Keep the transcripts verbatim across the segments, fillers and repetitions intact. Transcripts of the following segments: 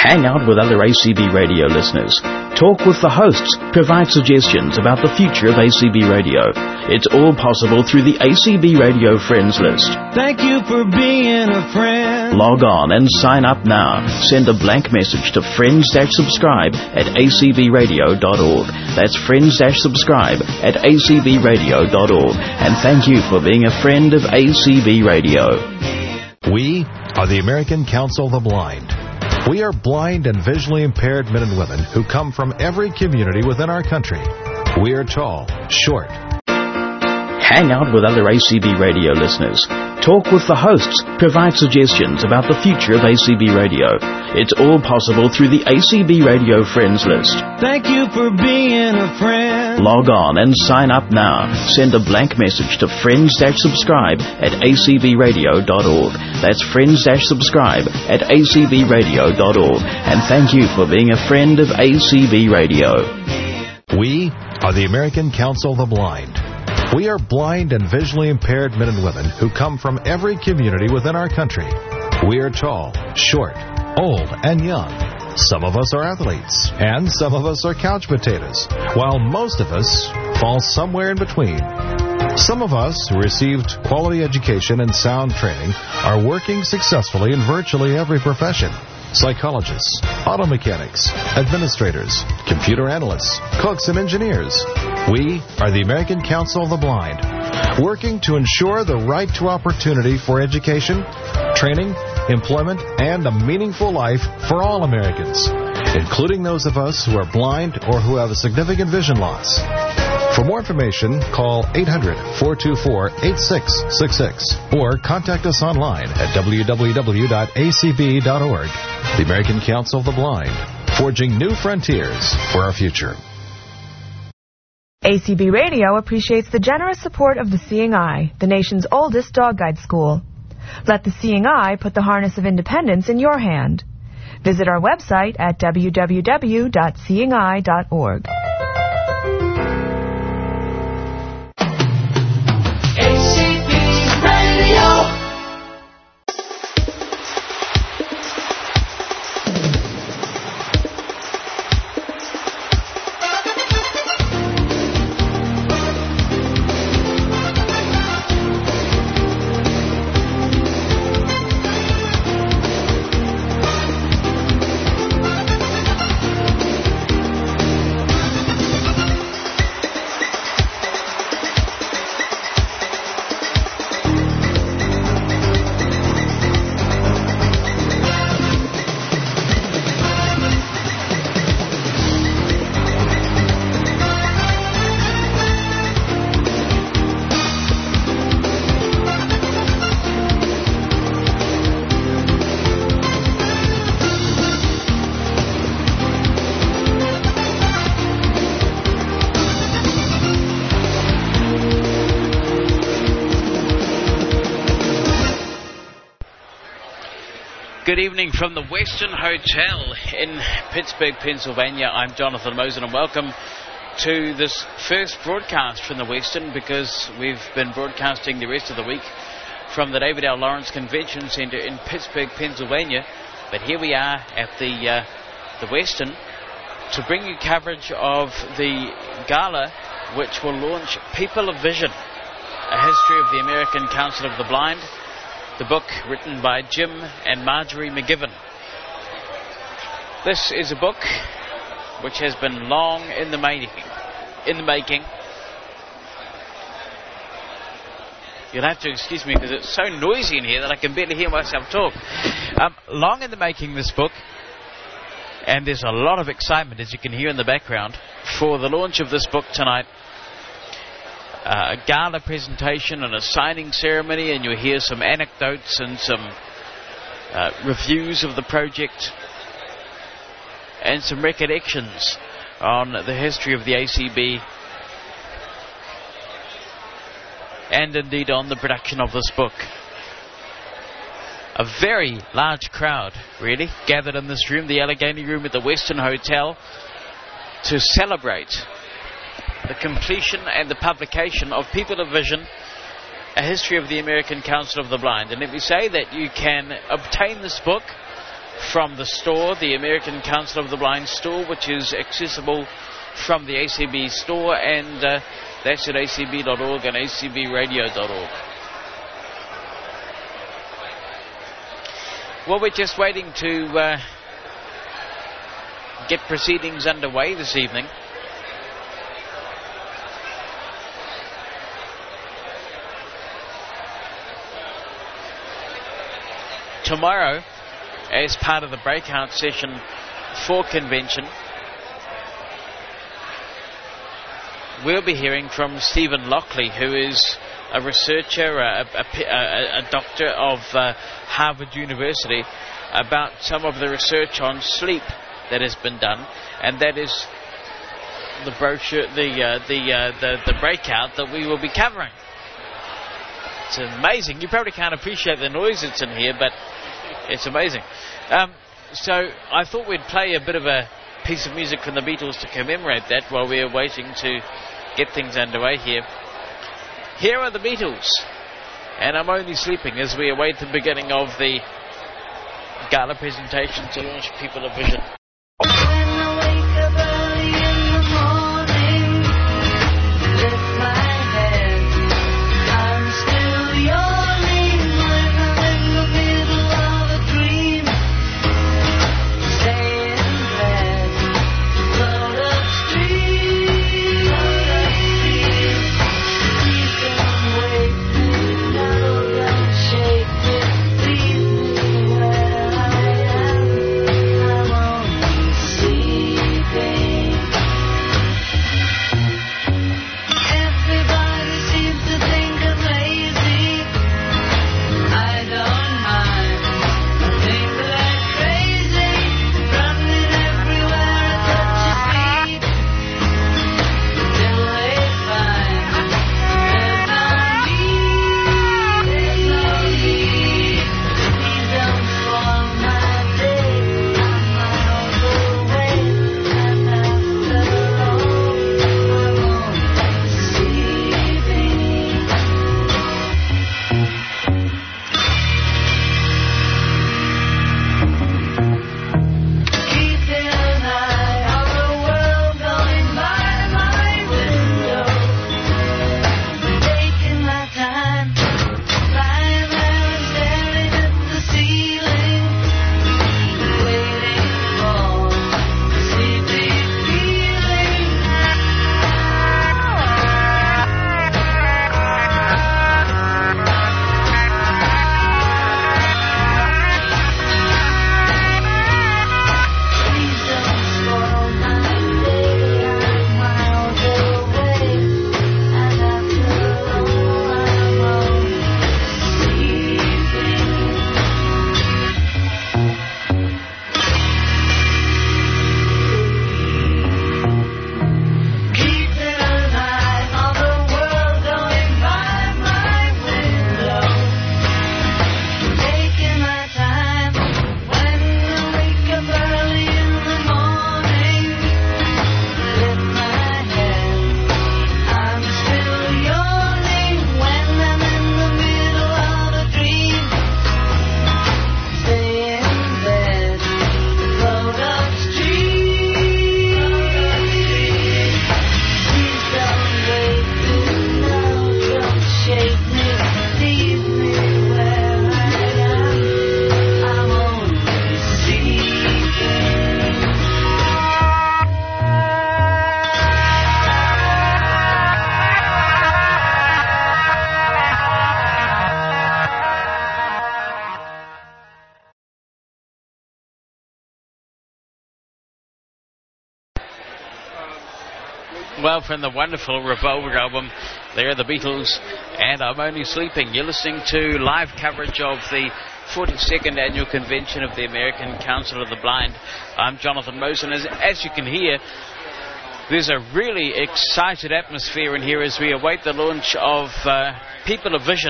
Hang out with other A C B radio listeners. Talk with the hosts. Provide suggestions about the future of A C B radio. It's all possible through the A C B Radio Friends list. Thank you for being a friend. Log on and sign up now. Send a blank message to friends-subscribe at a c b radio dot org. That's friends-subscribe at a c b radio dot org. And thank you for being a friend of A C B Radio. We are the American Council of the Blind. We are blind and visually impaired men and women who come from every community within our country. We are tall, short. Hang out with other A C B radio listeners. Talk with the hosts. Provide suggestions about the future of A C B radio. It's all possible through the A C B Radio Friends list. Thank you for being a friend. Log on and sign up now. Send a blank message to friends-subscribe at a c b radio dot org. That's friends-subscribe at a c b radio dot org. And thank you for being a friend of A C B Radio. We are the American Council of the Blind. We are blind and visually impaired men and women who come from every community within our country. We are tall, short, old, and young. Some of us are athletes, and some of us are couch potatoes, while most of us fall somewhere in between. Some of us who received quality education and sound training are working successfully in virtually every profession. Psychologists, auto mechanics, administrators, computer analysts, cooks, and engineers. We are the American Council of the Blind, working to ensure the right to opportunity for education, training, employment, and a meaningful life for all Americans, including those of us who are blind or who have a significant vision loss. For more information, call eight hundred, four two four, eight six six six or contact us online at w w w dot a c b dot org. The American Council of the Blind, forging new frontiers for our future. A C B Radio appreciates the generous support of the Seeing Eye, the nation's oldest dog guide school. Let the Seeing Eye put the harness of independence in your hand. Visit our website at w w w dot seeing eye dot org. Good evening from the Western Hotel in Pittsburgh, Pennsylvania. I'm Jonathan Mosen, and welcome to this first broadcast from the Western, because we've been broadcasting the rest of the week from the David L. Lawrence Convention Center in Pittsburgh, Pennsylvania. But here we are at the uh, the Western to bring you coverage of the gala which will launch People of Vision, a history of the American Council of the Blind, the book written by Jim and Marjorie McGivern. This is a book which has been long in the making. In the making. You'll have to excuse me because it's so noisy in here that I can barely hear myself talk. Um, long in the making, this book, and there's a lot of excitement, as you can hear in the background, for the launch of this book tonight. Uh, a gala presentation and a signing ceremony, and you'll hear some anecdotes and some uh, reviews of the project and some recollections on the history of the A C B and indeed on the production of this book. A very large crowd, really, gathered in this room, the Allegheny Room at the Western Hotel, to celebrate the completion and the publication of People of Vision, a history of the American Council of the Blind. And let me say that you can obtain this book from the store, the American Council of the Blind store, which is accessible from the A C B store, and uh, that's at A C B dot org and A C B radio dot org. Well, we're just waiting to uh, get proceedings underway this evening. Tomorrow, as part of the breakout session for convention, we'll be hearing from Stephen Lockley, who is a researcher, a, a, a, a doctor of uh, Harvard University, about some of the research on sleep that has been done, and that is the brochure, the uh, the, uh, the the breakout that we will be covering. It's amazing. You probably can't appreciate the noise that's in here, but it's amazing. Um, so I thought we'd play a bit of a piece of music from the Beatles to commemorate that while we're waiting to get things underway here. Here are the Beatles, and I'm Only Sleeping, as we await the beginning of the gala presentation to launch People of Vision. Well, from the wonderful Revolver album, there are the Beatles, and I'm Only Sleeping. You're listening to live coverage of the forty-second Annual Convention of the American Council of the Blind. I'm Jonathan Mosen. As, as you can hear, there's a really excited atmosphere in here as we await the launch of uh, People of Vision,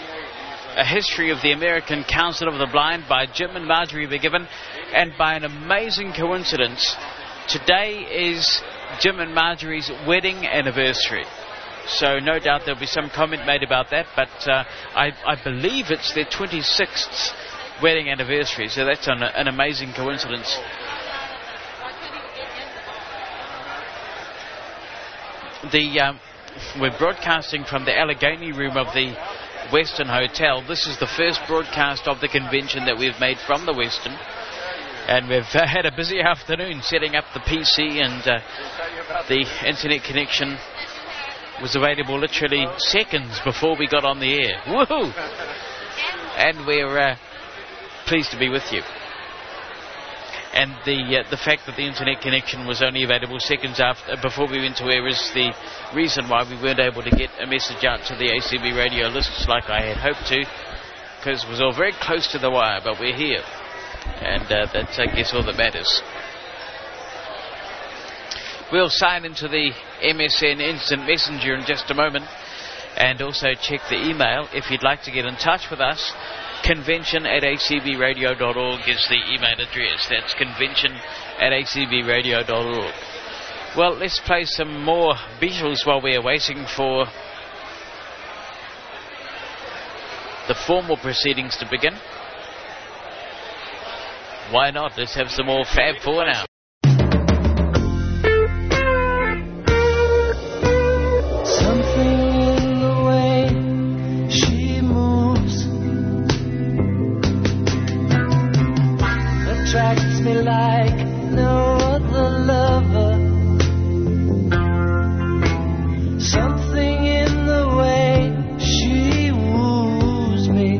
a history of the American Council of the Blind by Jim and Marjorie McGibbon. And by an amazing coincidence, today is Jim and Marjorie's wedding anniversary. So no doubt there'll be some comment made about that, but uh, I, I believe it's their twenty-sixth wedding anniversary, so that's an, an amazing coincidence. The um, we're broadcasting from the Allegheny room of the Westin Hotel. This is the first broadcast of the convention that we've made from the Westin, and we've uh, had a busy afternoon setting up the P C, and uh, the internet connection was available literally seconds before we got on the air. Woohoo! And we're uh, pleased to be with you. And the uh, the fact that the internet connection was only available seconds after before we went to air is the reason why we weren't able to get a message out to the A C B radio lists like I had hoped to, because it was all very close to the wire, but we're here, and uh, that's, I guess, all that matters. We'll sign into the M S N Instant Messenger in just a moment, and also check the email if you'd like to get in touch with us. Convention at a c b radio dot org is the email address. That's convention at a c b radio dot org. Well, let's play some more Beatles while we are waiting for the formal proceedings to begin. Why not? Let's have some more Fab Four now. Attracts me like no other lover. Something in the way she woos me.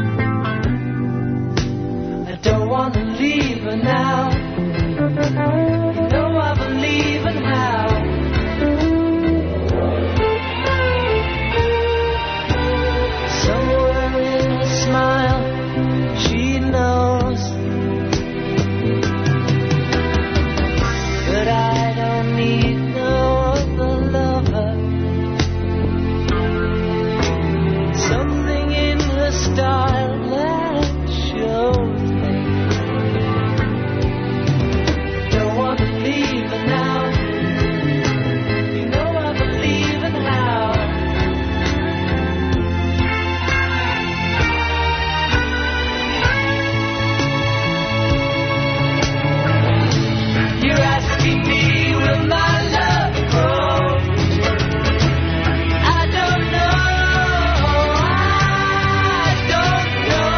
I don't want to leave her now. You know I believe in how. Somewhere in her smile, she knows. But I don't need no other lover. Something in her style that shows me. Don't want to leave her now. You know I believe in how. You're asking me, will my love grow? I don't know, I don't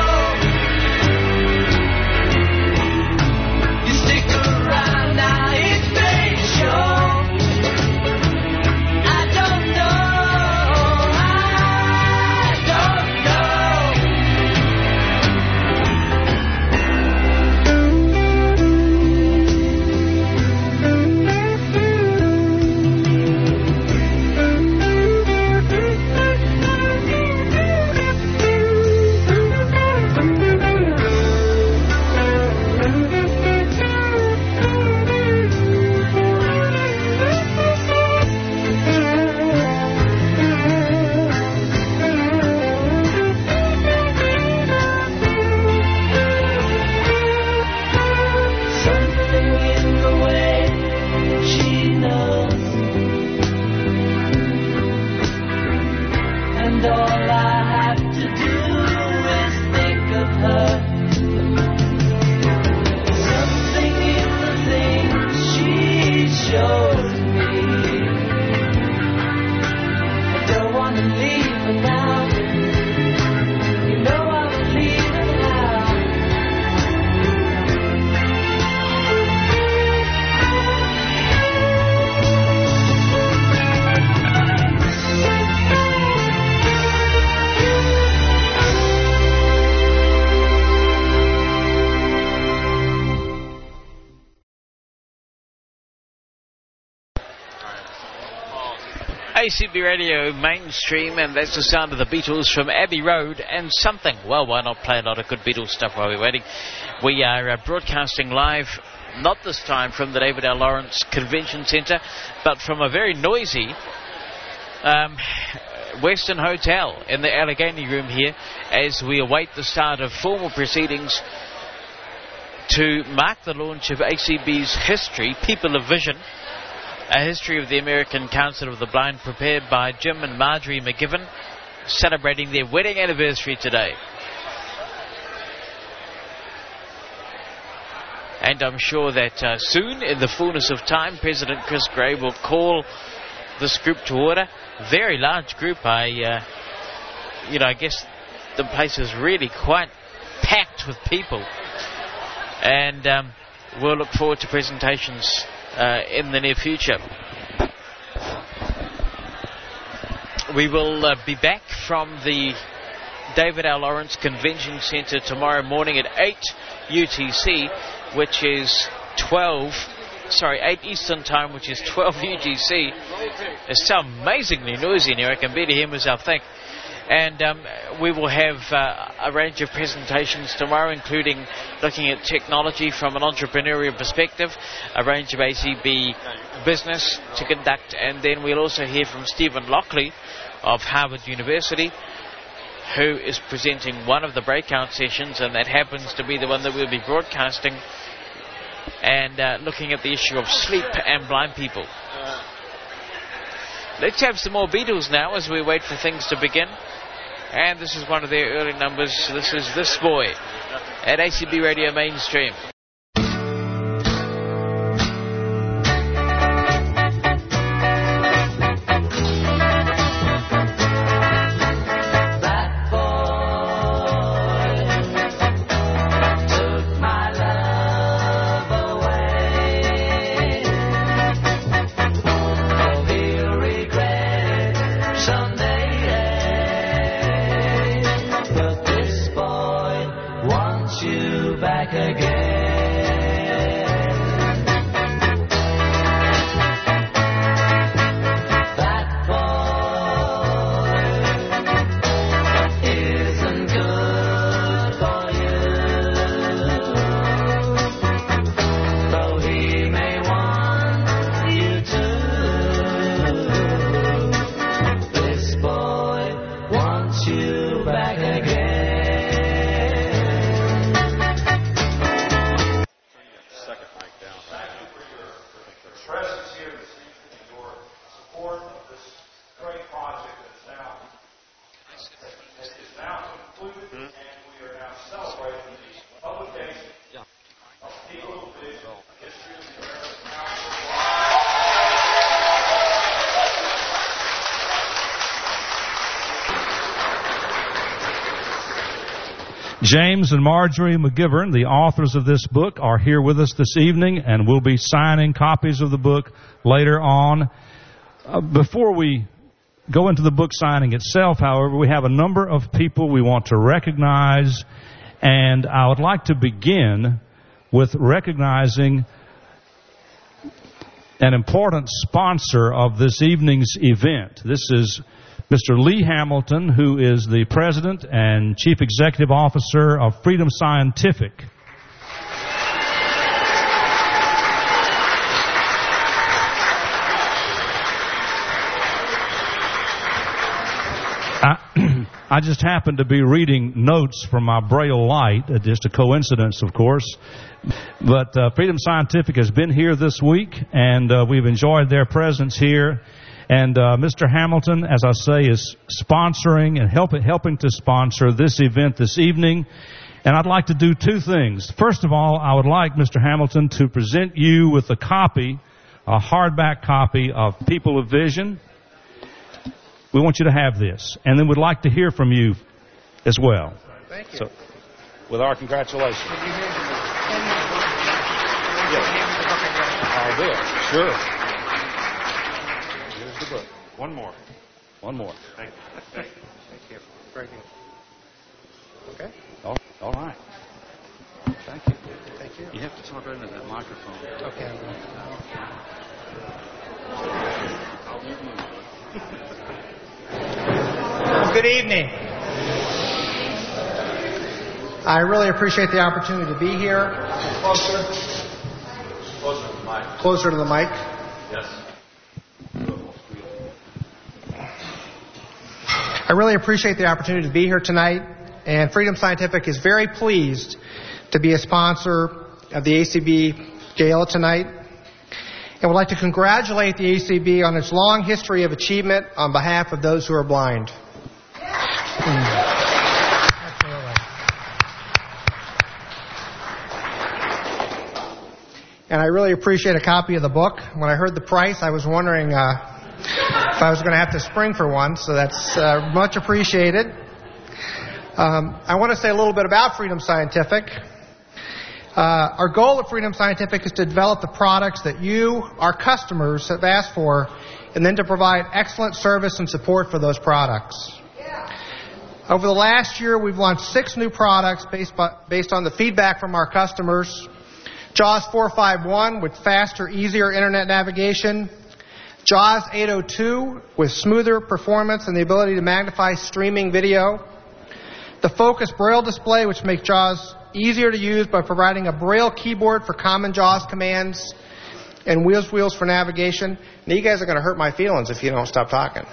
know. You stick around now, it may show. I don't know, I don't something in the way she knows. And all I have to do is think of her. Something in the things she shows me. I don't want to leave her now. You know I believe in how. A C B Radio Mainstream, and that's the sound of the Beatles from Abbey Road and Something. Well, why not play a lot of good Beatles stuff while we're waiting? We are uh, broadcasting live, not this time from the David L. Lawrence Convention Centre, but from a very noisy um, Westin Hotel in the Allegheny room here, as we await the start of formal proceedings to mark the launch of A C B's History, People of Vision, a history of the American Council of the Blind, prepared by Jim and Marjorie McGivern, celebrating their wedding anniversary today. And I'm sure that uh, soon, in the fullness of time, President Chris Gray will call this group to order. Very large group. I, uh, you know, I guess the place is really quite packed with people. And um, we'll look forward to presentations uh, in the near future. We will uh, be back from the David L. Lawrence Convention Centre tomorrow morning at eight U T C, which is twelve, sorry, eight Eastern Time, which is twelve U T C. It's so amazingly noisy in here, I can barely hear myself think. And um, we will have uh, a range of presentations tomorrow, including looking at technology from an entrepreneurial perspective, a range of A C B business to conduct, and then we'll also hear from Stephen Lockley of Harvard University, who is presenting one of the breakout sessions, and that happens to be the one that we'll be broadcasting, and uh, looking at the issue of sleep and blind people. Let's have some more Beatles now as we wait for things to begin. And this is one of their early numbers. This is This Boy at A C B Radio Mainstream. James and Marjorie McGivern, the authors of this book, are here with us this evening, and we'll be signing copies of the book later on. Uh, before we go into the book signing itself, however, we have a number of people we want to recognize, and I would like to begin with recognizing an important sponsor of this evening's event. This is Mister Lee Hamilton, who is the President and Chief Executive Officer of Freedom Scientific. I, I just happened to be reading notes from my Braille light, uh, just a coincidence, of course. But uh, Freedom Scientific has been here this week, and uh, we've enjoyed their presence here. And uh, Mister Hamilton, as I say, is sponsoring and help, helping to sponsor this event this evening. And I'd like to do two things. First of all, I would like Mister Hamilton to present you with a copy, a hardback copy of People of Vision. We want you to have this. And then we'd like to hear from you as well. Thank you. So, with our congratulations. Could you hear me? Yes. I'll do it. Sure. The book. One more. One more. Thank you. Thank you. Thank you. Very good. Okay. Oh, all right. Thank you. Thank you. You have to talk right into that microphone. Okay. Well, good evening. I really appreciate the opportunity to be here. Closer. Closer to the mic. Closer to the mic. Yes. I really appreciate the opportunity to be here tonight, and Freedom Scientific is very pleased to be a sponsor of the A C B Gala tonight, and would like to congratulate the A C B on its long history of achievement on behalf of those who are blind. Mm. and I really appreciate a copy of the book. When I heard the price, I was wondering uh, if I was going to have to spring for one, so that's uh, much appreciated. Um, I want to say a little bit about Freedom Scientific. Uh, our goal at Freedom Scientific is to develop the products that you, our customers, have asked for, and then to provide excellent service and support for those products. Over the last year, we've launched six new products based, by, based on the feedback from our customers. JAWS four fifty-one with faster, easier internet navigation. JAWS eight oh two with smoother performance and the ability to magnify streaming video. The Focus Braille display, which makes JAWS easier to use by providing a Braille keyboard for common JAWS commands, and wheels wheels for navigation. Now, you guys are going to hurt my feelings if you don't stop talking.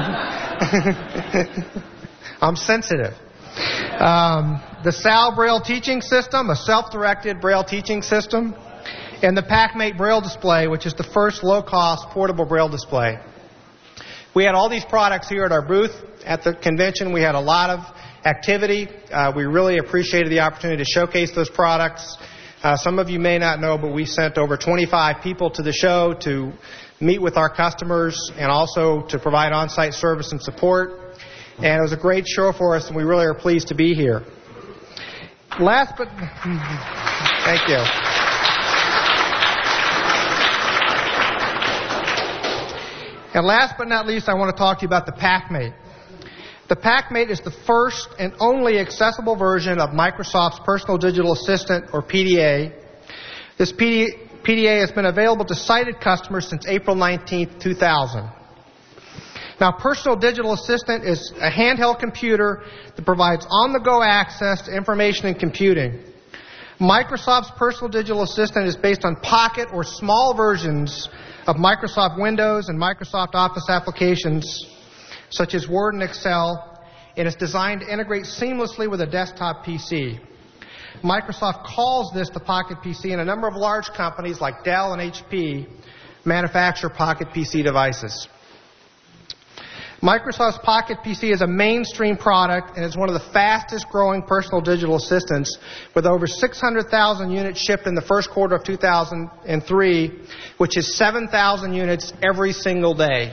I'm sensitive. Um, the S A L Braille teaching system, a self-directed Braille teaching system, and the PacMate Braille display, which is the first low-cost portable Braille display. We had all these products here at our booth at the convention. We had a lot of activity. Uh, we really appreciated the opportunity to showcase those products. Uh, some of you may not know, but we sent over twenty-five people to the show to meet with our customers and also to provide on-site service and support. And it was a great show for us, and we really are pleased to be here. Last but... Thank you. And last but not least, I want to talk to you about the PacMate. The PacMate is the first and only accessible version of Microsoft's Personal Digital Assistant, or P D A. This P D A has been available to sighted customers since April nineteenth, two thousand. Now, Personal Digital Assistant is a handheld computer that provides on-the-go access to information and computing. Microsoft's Personal Digital Assistant is based on pocket or small versions of Microsoft Windows and Microsoft Office applications such as Word and Excel, and is designed to integrate seamlessly with a desktop P C. Microsoft calls this the Pocket P C, and a number of large companies like Dell and H P manufacture Pocket P C devices. Microsoft's Pocket P C is a mainstream product and is one of the fastest growing personal digital assistants, with over six hundred thousand units shipped in the first quarter of two thousand three, which is seven thousand units every single day.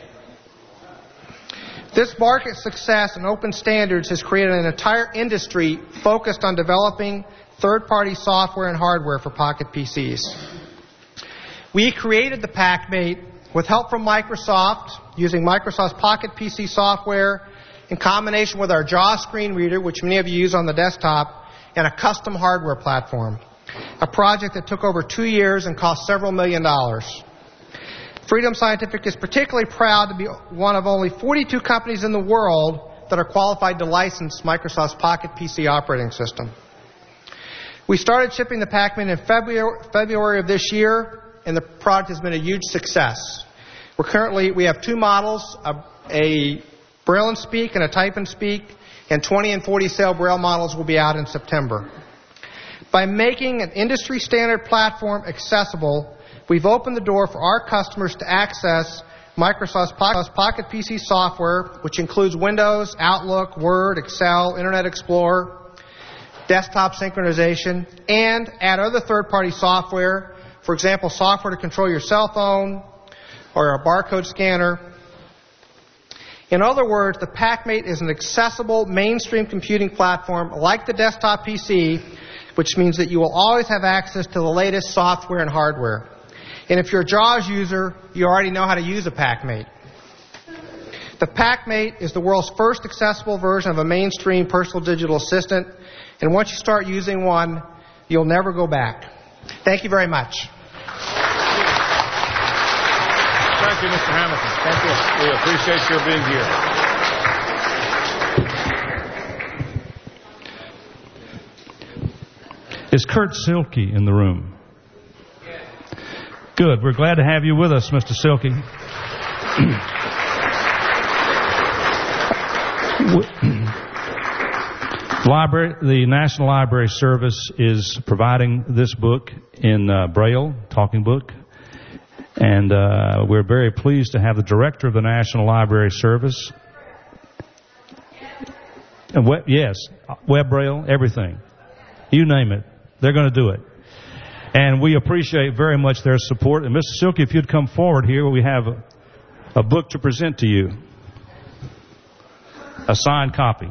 This market success and open standards has created an entire industry focused on developing third-party software and hardware for Pocket P Cs. We created the PacMate with help from Microsoft, using Microsoft's Pocket P C software in combination with our JAWS screen reader, which many of you use on the desktop, and a custom hardware platform. A project that took over two years and cost several million dollars. Freedom Scientific is particularly proud to be one of only forty-two companies in the world that are qualified to license Microsoft's Pocket P C operating system. We started shipping the PacMate in February, February of this year, and the product has been a huge success. We're currently, we have two models, a, a Braille and Speak and a Type and Speak, and twenty and forty cell Braille models will be out in September. By making an industry standard platform accessible, we've opened the door for our customers to access Microsoft's Pocket P C software, which includes Windows, Outlook, Word, Excel, Internet Explorer, desktop synchronization, and add other third-party software. For example, software to control your cell phone or a barcode scanner. In other words, the PacMate is an accessible mainstream computing platform like the desktop P C, which means that you will always have access to the latest software and hardware. And if you're a JAWS user, you already know how to use a PacMate. The PacMate is the world's first accessible version of a mainstream personal digital assistant, and once you start using one, you'll never go back. Thank you very much. Thank you, Mister Hamilton. Thank you. We appreciate your being here. Is Kurt Silke in the room? Good. We're glad to have you with us, Mister Silke. Library, the National Library Service is providing this book in uh, Braille, talking book. And uh, we're very pleased to have the director of the National Library Service. And web, yes, web Braille, everything. You name it. They're going to do it. And we appreciate very much their support. And Mister Silky, if you'd come forward here, we have a, a book to present to you. A signed copy.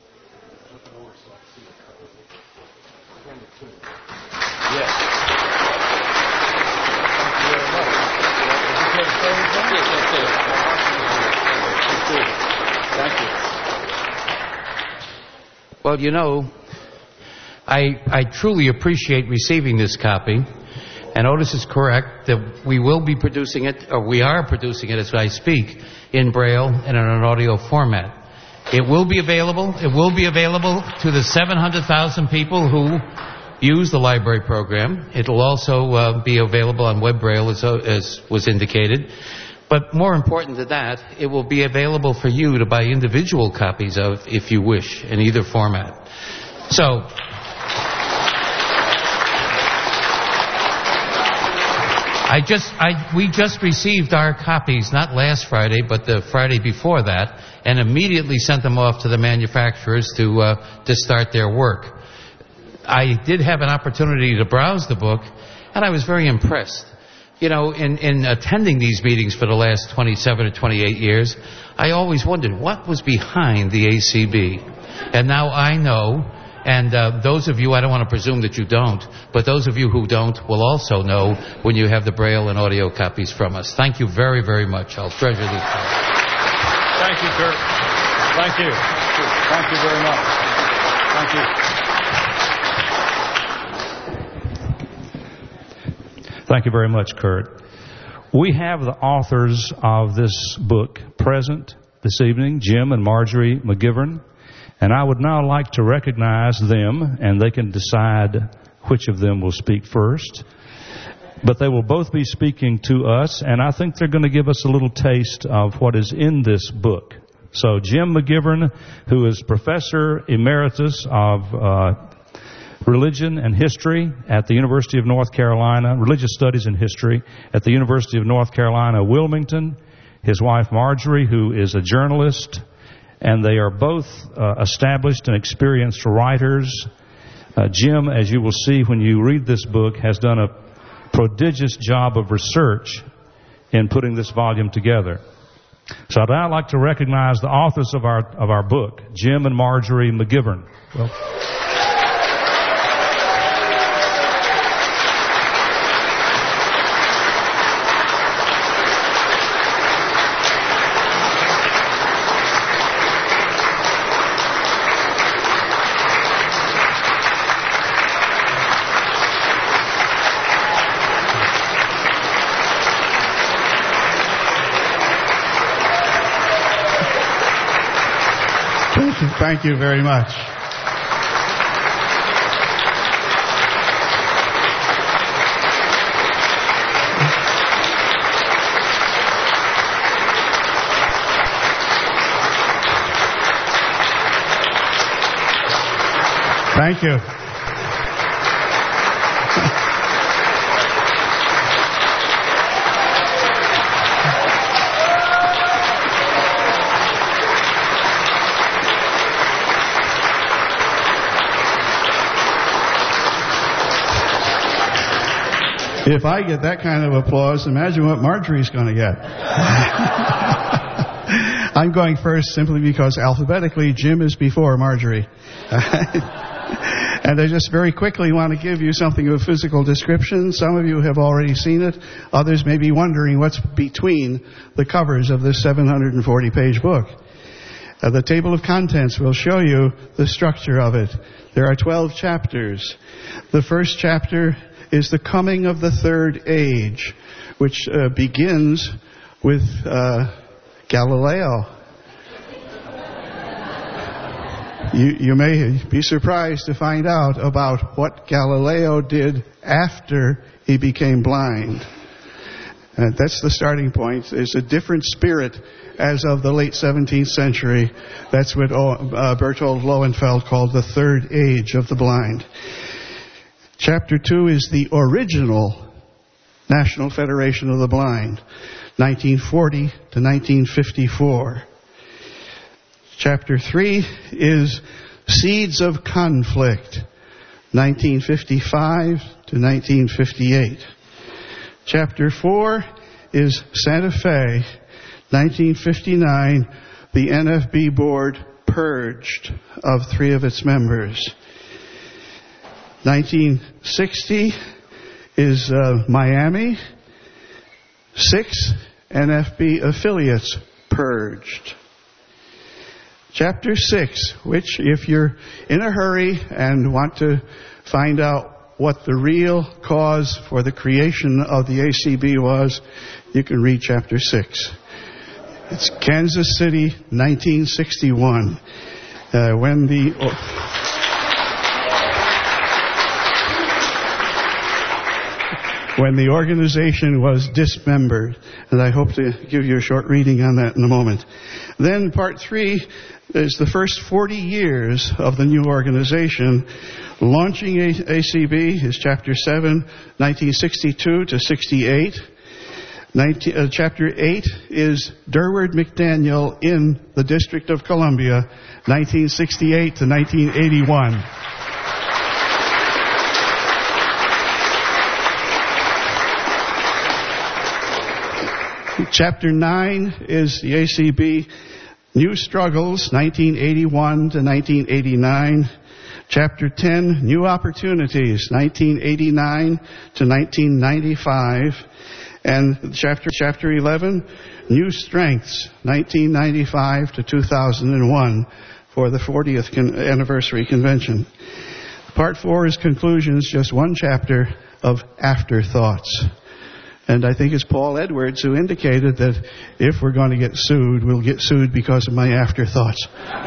Well, you know, I, I truly appreciate receiving this copy. And Otis is correct that we will be producing it, or we are producing it as I speak, in Braille and in an audio format. It will be available. It will be available to the seven hundred thousand people who use the library program. It will also uh, be available on web Braille, as, as was indicated. But more important than that, it will be available for you to buy individual copies of, if you wish, in either format. So, I just, I, we just received our copies, not last Friday, but the Friday before that, and immediately sent them off to the manufacturers to, uh, to start their work. I did have an opportunity to browse the book, and I was very impressed. You know, in, in attending these meetings for the last twenty-seven or twenty-eight years, I always wondered what was behind the A C B. And now I know, and uh, those of you, I don't want to presume that you don't, but those of you who don't will also know when you have the Braille and audio copies from us. Thank you very, very much. I'll treasure this time. Thank you, Kurt. Thank you. Thank you very much. Thank you. Thank you very much, Kurt. We have the authors of this book present this evening, Jim and Marjorie McGivern, and I would now like to recognize them, and they can decide which of them will speak first. But they will both be speaking to us, and I think they're going to give us a little taste of what is in this book. So Jim McGivern, who is Professor Emeritus of uh, Religion and History at the University of North Carolina, Religious Studies and History at the University of North Carolina, Wilmington. His wife Marjorie, who is a journalist, and they are both uh, established and experienced writers. Uh, Jim, as you will see when you read this book, has done a prodigious job of research in putting this volume together. So I'd now like to recognize the authors of our of our book, Jim and Marjorie McGivern. Well, Thank you very much. Thank you. If I get that kind of applause, imagine what Marjorie's going to get. I'm going first simply because alphabetically Jim is before Marjorie. And I just very quickly want to give you something of a physical description. Some of you have already seen it. Others may be wondering what's between the covers of this seven hundred forty page book. Uh, the table of contents will show you the structure of it. There are twelve chapters. The first chapter is the coming of the third age, which uh, begins with uh, Galileo. You, you may be surprised to find out about what Galileo did after he became blind. And that's the starting point. There's a different spirit as of the late seventeenth century. That's what uh, Bertold Lowenfeld called the third age of the blind. Chapter two is the original National Federation of the Blind, nineteen forty to nineteen fifty-four. Chapter three is Seeds of Conflict, nineteen fifty-five to nineteen fifty-eight. Chapter four is Santa Fe, nineteen fifty-nine. The N F B board purged of three of its members. nineteen sixty is uh, Miami. Six N F B affiliates purged. Chapter six, which if you're in a hurry and want to find out what the real cause for the creation of the A C B was, you can read chapter six. It's Kansas City, nineteen sixty-one, uh, when the... Oh, when the organization was dismembered. And I hope to give you a short reading on that in a moment. Then part three is the first forty years of the new organization. Launching A C B is chapter seven, nineteen sixty-two to sixty-eight. nineteen, uh, chapter eight is Durward McDaniel in the District of Columbia, nineteen sixty-eight to nineteen eighty-one. Chapter nine is the A C B New Struggles, nineteen eighty-one to nineteen eighty-nine. Chapter ten, New Opportunities, nineteen eighty-nine to nineteen ninety-five. And chapter, chapter eleven, New Strengths, nineteen ninety-five to two thousand one, for the fortieth con- anniversary convention. Part four is Conclusions, just one chapter of Afterthoughts. And I think it's Paul Edwards who indicated that if we're going to get sued, we'll get sued because of my afterthoughts.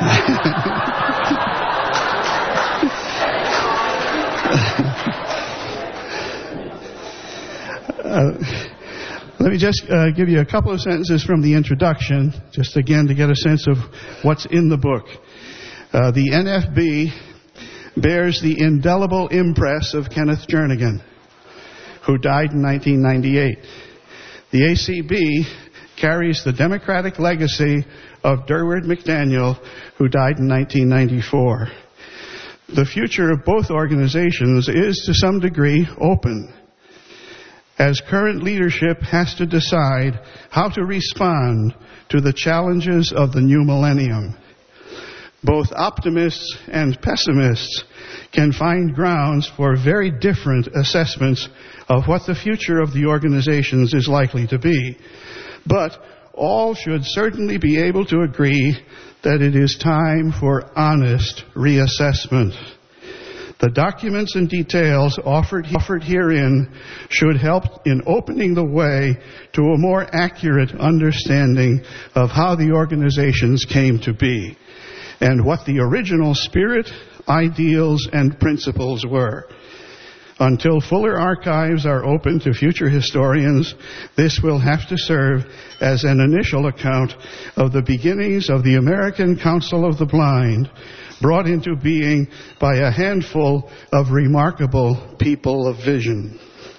uh, let me just uh, give you a couple of sentences from the introduction, just again to get a sense of what's in the book. Uh, the N F B bears the indelible impress of Kenneth Jernigan, who died in nineteen ninety-eight. The A C B carries the democratic legacy of Durward McDaniel, who died in nineteen ninety-four. The future of both organizations is to some degree open, as current leadership has to decide how to respond to the challenges of the new millennium. Both optimists and pessimists can find grounds for very different assessments of what the future of the organizations is likely to be. But all should certainly be able to agree that it is time for honest reassessment. The documents and details offered, offered herein should help in opening the way to a more accurate understanding of how the organizations came to be and what the original spirit, ideals, and principles were. Until fuller archives are open to future historians, this will have to serve as an initial account of the beginnings of the American Council of the Blind, brought into being by a handful of remarkable people of vision.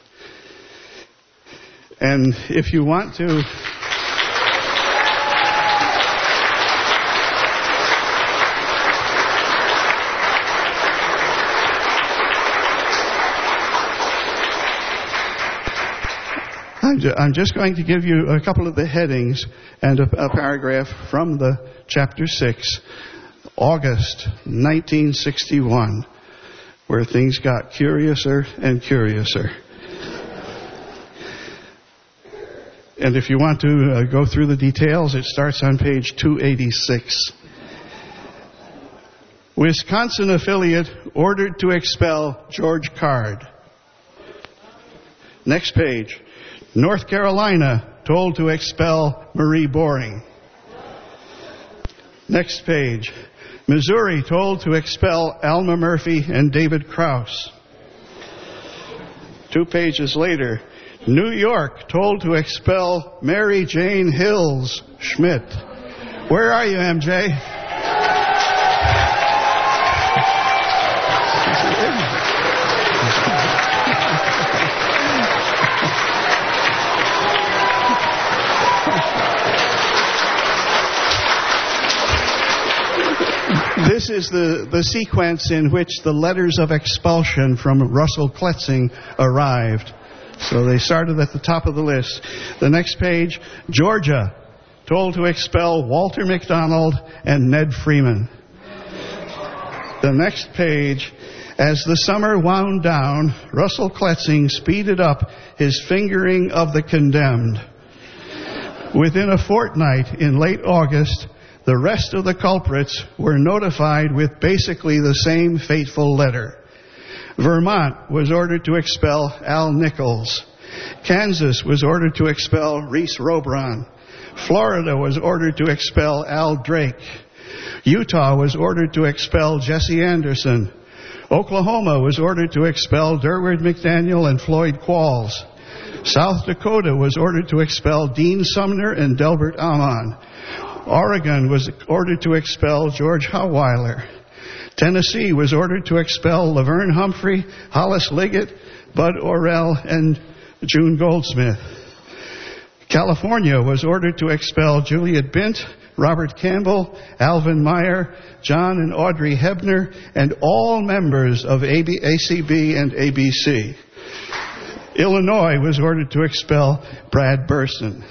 And if you want to... I'm just going to give you a couple of the headings and a, a paragraph from the chapter six, August nineteen sixty-one, where things got curiouser and curiouser. And if you want to uh, go through the details, it starts on page two eighty-six. Wisconsin affiliate ordered to expel George Card. Next page. North Carolina told to expel Marie Boring. Next page. Missouri told to expel Alma Murphy and David Krause. Two pages later, New York told to expel Mary Jane Hills Schmidt. Where are you, M J? This is the, the sequence in which the letters of expulsion from Russell Kletzing arrived. So they started at the top of the list. The next page, Georgia, told to expel Walter McDonald and Ned Freeman. The next page, as the summer wound down, Russell Kletzing speeded up his fingering of the condemned. Within a fortnight, in late August, the rest of the culprits were notified with basically the same fateful letter. Vermont was ordered to expel Al Nichols. Kansas was ordered to expel Reese Robron. Florida was ordered to expel Al Drake. Utah was ordered to expel Jesse Anderson. Oklahoma was ordered to expel Durward McDaniel and Floyd Qualls. South Dakota was ordered to expel Dean Sumner and Delbert Amon. Oregon was ordered to expel George Howeiler. Tennessee was ordered to expel Laverne Humphrey, Hollis Liggett, Bud Orrell, and June Goldsmith. California was ordered to expel Juliet Bint, Robert Campbell, Alvin Meyer, John and Audrey Hebner, and all members of A C B and A B C. Illinois was ordered to expel Brad Burson.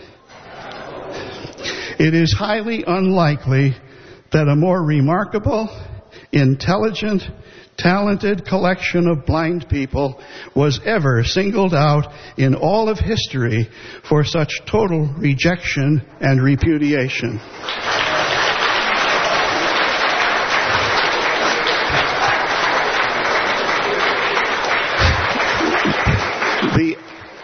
It is highly unlikely that a more remarkable, intelligent, talented collection of blind people was ever singled out in all of history for such total rejection and repudiation. The,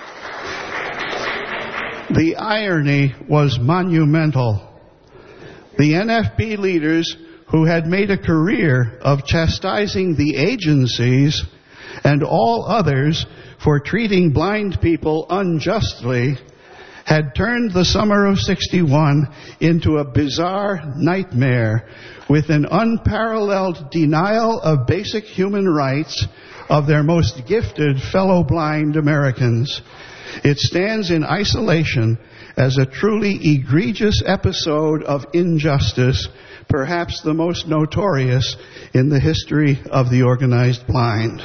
the irony was monumental. The N F B leaders, who had made a career of chastising the agencies and all others for treating blind people unjustly, had turned the summer of sixty-one into a bizarre nightmare with an unparalleled denial of basic human rights of their most gifted fellow blind Americans. It stands in isolation as a truly egregious episode of injustice, perhaps the most notorious in the history of the organized blind.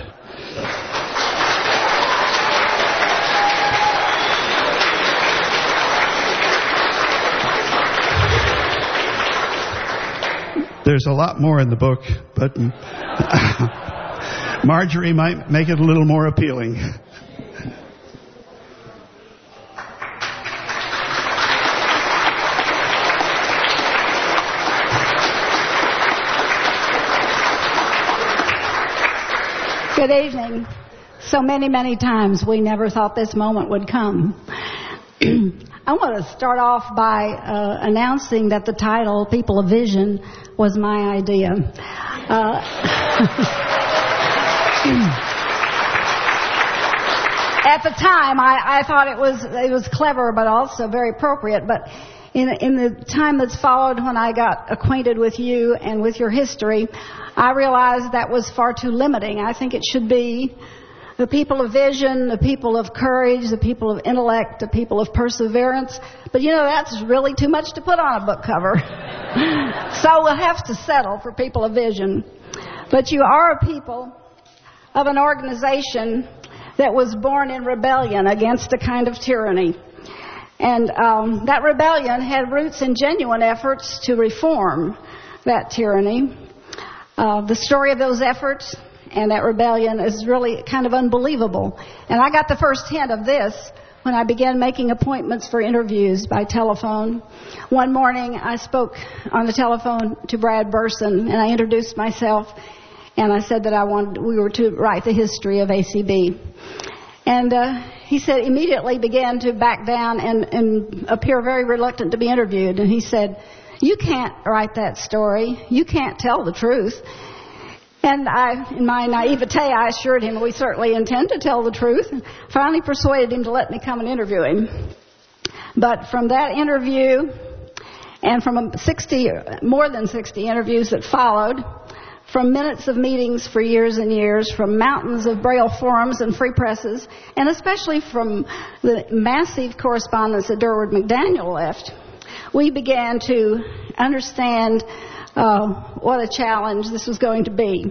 There's a lot more in the book, but Marjorie might make it a little more appealing. Good evening. So many, many times we never thought this moment would come. I want to start off by uh, announcing that the title, People of Vision, was my idea. Uh, at the time, I, I thought it was it was clever, but also very appropriate. But in, in the time that's followed, when I got acquainted with you and with your history, I realized that was far too limiting. I think it should be the people of vision, the people of courage, the people of intellect, the people of perseverance. But you know, that's really too much to put on a book cover. So we'll have to settle for people of vision. But you are a people of an organization that was born in rebellion against a kind of tyranny. And um, that rebellion had roots in genuine efforts to reform that tyranny. Uh, the story of those efforts and that rebellion is really kind of unbelievable. And I got the first hint of this when I began making appointments for interviews by telephone. One morning I spoke on the telephone to Brad Burson, and I introduced myself, and I said that I wanted we were to write the history of A C B. And uh, he said immediately began to back down and, and appear very reluctant to be interviewed. And he said, "You can't write that story. You can't tell the truth." And I, in my naivete, I assured him we certainly intend to tell the truth. And finally persuaded him to let me come and interview him. But from that interview, and from sixty, more than sixty interviews that followed, from minutes of meetings for years and years, from mountains of Braille forums and free presses, and especially from the massive correspondence that Durward McDaniel left, we began to understand uh, what a challenge this was going to be.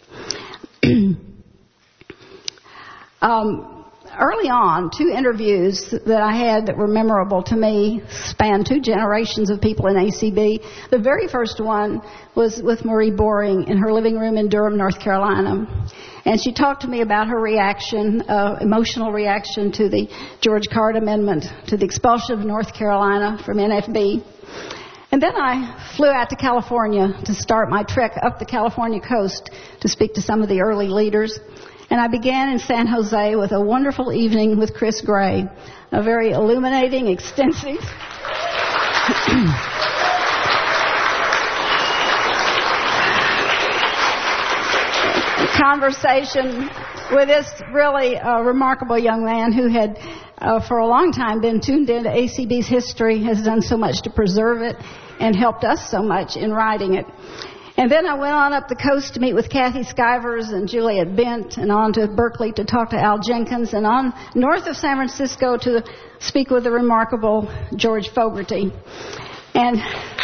um, Early on, two interviews that I had that were memorable to me spanned two generations of people in A C B. The very first one was with Marie Boring in her living room in Durham, North Carolina. And she talked to me about her reaction, uh, emotional reaction to the George Card Amendment, to the expulsion of North Carolina from N F B. And then I flew out to California to start my trek up the California coast to speak to some of the early leaders. And I began in San Jose with a wonderful evening with Chris Gray, a very illuminating, extensive conversation with this really uh, remarkable young man who had uh, for a long time been tuned into A C B's history, has done so much to preserve it, and helped us so much in writing it. And then I went on up the coast to meet with Kathy Skivers and Juliet Bent, and on to Berkeley to talk to Al Jenkins, and on north of San Francisco to speak with the remarkable George Fogarty. And,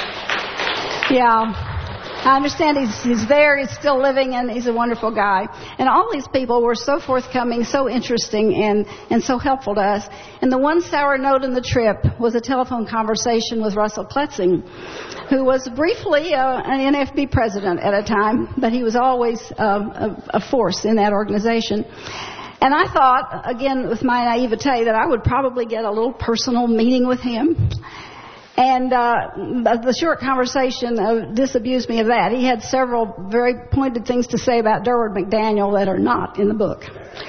yeah, I understand he's, he's there, he's still living, and he's a wonderful guy. And all these people were so forthcoming, so interesting, and, and so helpful to us. And the one sour note in the trip was a telephone conversation with Russell Kletzing, who was briefly uh, an N F B president at a time, but he was always um, a, a force in that organization. And I thought, again, with my naivete, that I would probably get a little personal meeting with him. And uh, the short conversation uh, disabused me of that. He had several very pointed things to say about Durward McDaniel that are not in the book.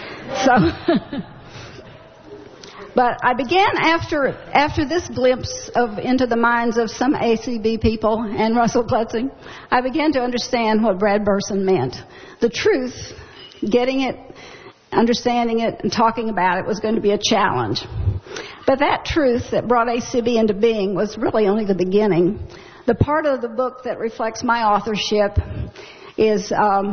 So, but I began after after this glimpse of into the minds of some A C B people and Russell Kletzing, I began to understand what Brad Burson meant. The truth, getting it, understanding it, and talking about it was going to be a challenge. But that truth that brought A C B into being was really only the beginning. The part of the book that reflects my authorship is um,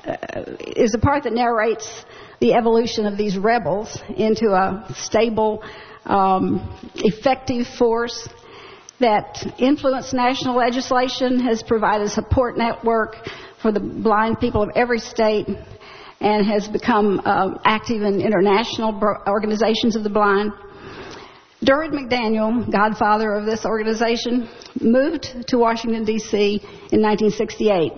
is the part that narrates the evolution of these rebels into a stable, um, effective force that influenced national legislation, has provided a support network for the blind people of every state, and has become uh, active in international organizations of the blind. Durward McDaniel, godfather of this organization, moved to Washington, D C in nineteen sixty-eight.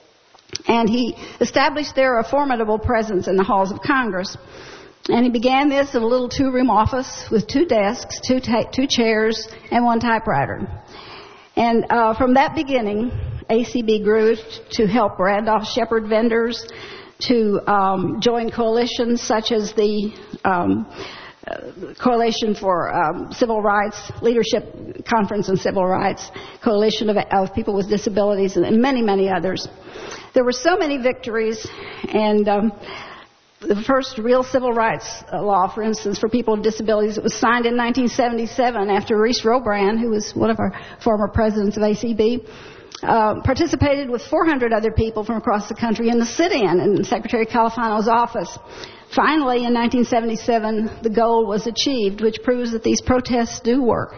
And he established there a formidable presence in the halls of Congress. And he began this in a little two-room office with two desks, two, ta- two chairs, and one typewriter. And uh, from that beginning, A C B grew to help Randolph Shepherd vendors, to um, join coalitions such as the um, uh, Coalition for um, Civil Rights, Leadership Conference on Civil Rights, Coalition of, of People with Disabilities, and many, many others. There were so many victories, and um, the first real civil rights law, for instance, for people with disabilities, it was signed in nineteen seventy-seven after Reese Robrand, who was one of our former presidents of A C B, Uh, participated with four hundred other people from across the country in the sit-in in Secretary Califano's office. Finally, in nineteen seventy-seven, the goal was achieved, which proves that these protests do work.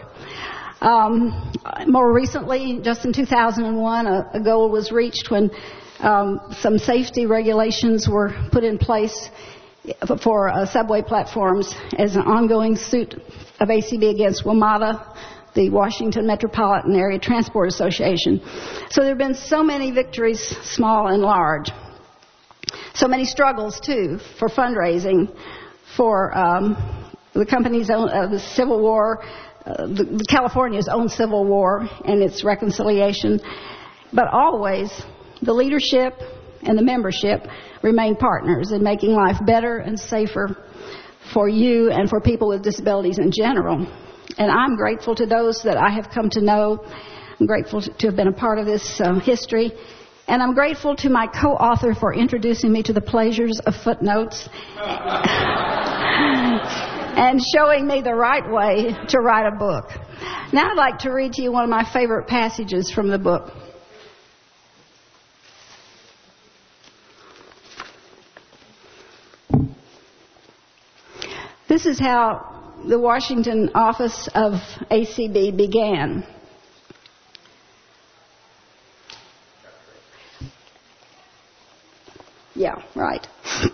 Um, more recently, just in two thousand one, a, a goal was reached when um, some safety regulations were put in place for uh, subway platforms as an ongoing suit of A C B against WMATA, the Washington Metropolitan Area Transport Association. So there have been so many victories, small and large. So many struggles, too, for fundraising, for um, the company's own, uh, the Civil War, uh, the, the California's own Civil War and its reconciliation. But always, the leadership and the membership remain partners in making life better and safer for you and for people with disabilities in general. And I'm grateful to those that I have come to know. I'm grateful to have been a part of this uh, history. And I'm grateful to my co-author for introducing me to the pleasures of footnotes and showing me the right way to write a book. Now I'd like to read to you one of my favorite passages from the book. This is how the Washington office of A C B began. Yeah, right.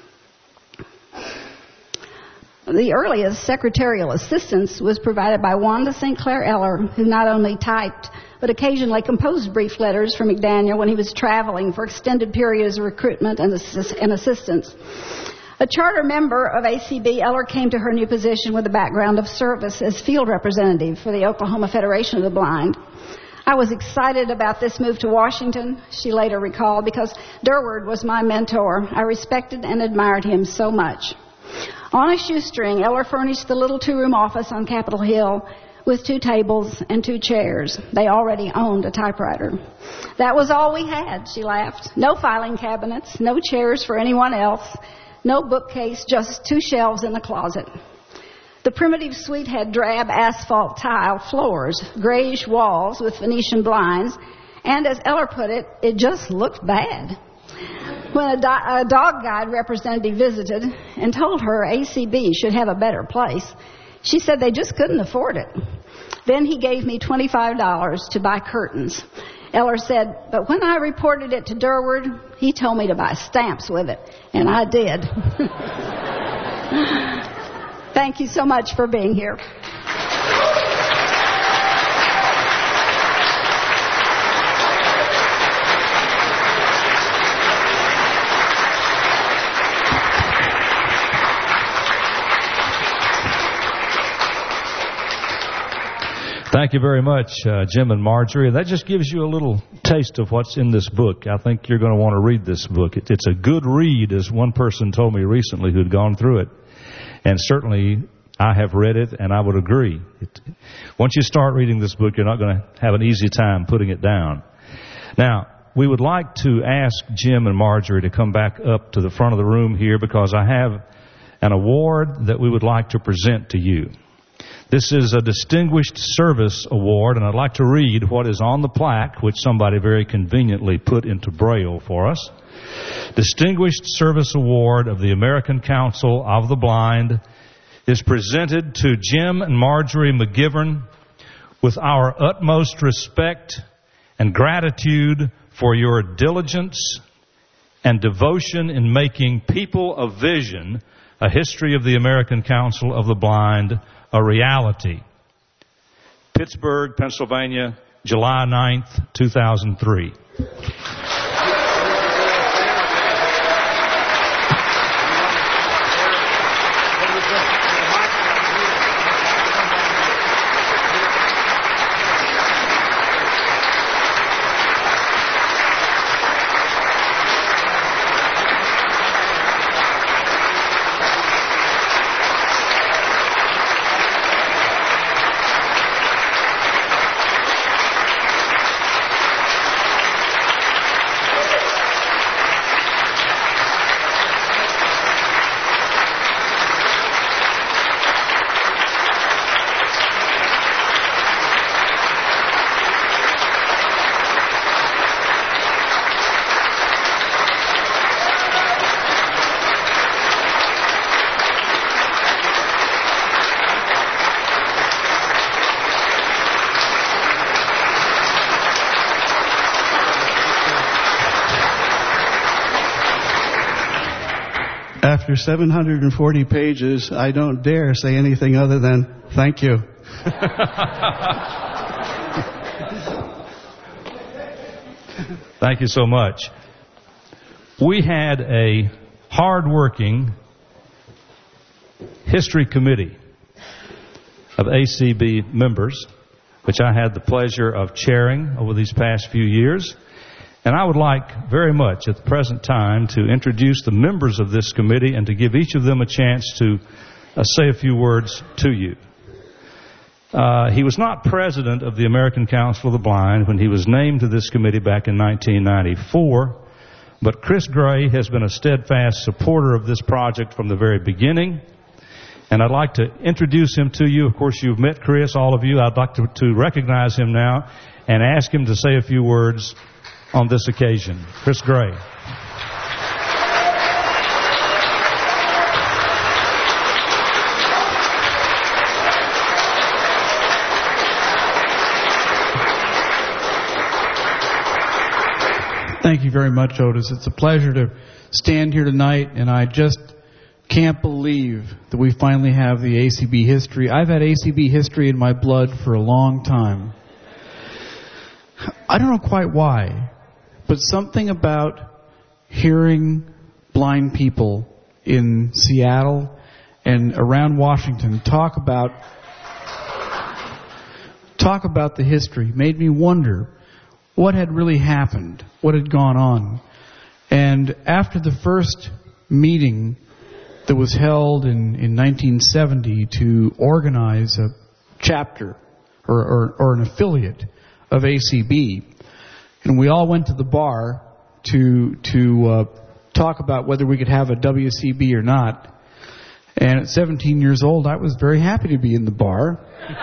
The earliest secretarial assistance was provided by Wanda Saint Clair Eller, who not only typed but occasionally composed brief letters for McDaniel when he was traveling for extended periods of recruitment and, assist- and assistance. A charter member of A C B, Eller came to her new position with a background of service as field representative for the Oklahoma Federation of the Blind. I was excited about this move to Washington, she later recalled, because Durward was my mentor. I respected and admired him so much. On a shoestring, Eller furnished the little two-room office on Capitol Hill with two tables and two chairs. They already owned a typewriter. That was all we had, she laughed. No filing cabinets, no chairs for anyone else, no bookcase, just two shelves in the closet. The primitive suite had drab asphalt tile floors, grayish walls with Venetian blinds, and as Eller put it, it just looked bad. When a, do- a dog guide representative visited and told her A C B should have a better place, she said they just couldn't afford it. Then he gave me twenty-five dollars to buy curtains. Eller said, but when I reported it to Durward, he told me to buy stamps with it, and I did. Thank you so much for being here. Thank you very much, uh, Jim and Marjorie. That just gives you a little taste of what's in this book. I think you're going to want to read this book. It, it's a good read, as one person told me recently who'd gone through it. And certainly I have read it, and I would agree. It, once you start reading this book, you're not going to have an easy time putting it down. Now, we would like to ask Jim and Marjorie to come back up to the front of the room here, because I have an award that we would like to present to you. This is a Distinguished Service Award, and I'd like to read what is on the plaque, which somebody very conveniently put into Braille for us. Distinguished Service Award of the American Council of the Blind is presented to Jim and Marjorie McGivern with our utmost respect and gratitude for your diligence and devotion in making People of Vision, a history of the American Council of the Blind, a reality. Pittsburgh, Pennsylvania, July ninth, two thousand three. After seven hundred forty pages, I don't dare say anything other than thank you. Thank you so much. We had a hard-working history committee of A C B members, which I had the pleasure of chairing over these past few years. And I would like very much at the present time to introduce the members of this committee and to give each of them a chance to uh, say a few words to you. Uh, he was not president of the American Council of the Blind when he was named to this committee back in nineteen ninety-four, but Chris Gray has been a steadfast supporter of this project from the very beginning. And I'd like to introduce him to you. Of course, you've met Chris, all of you. I'd like to, to recognize him now and ask him to say a few words on this occasion. Chris Gray. Thank you very much, Otis. It's a pleasure to stand here tonight, and I just can't believe that we finally have the A C B history. I've had A C B history in my blood for a long time. I don't know quite why, but something about hearing blind people in Seattle and around Washington talk about talk about the history made me wonder what had really happened, what had gone on. And after the first meeting that was held in, in nineteen seventy to organize a chapter or, or, or an affiliate of A C B, and we all went to the bar to to uh, talk about whether we could have a W C B or not. And at seventeen years old, I was very happy to be in the bar.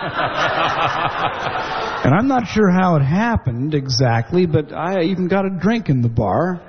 And I'm not sure how it happened exactly, but I even got a drink in the bar.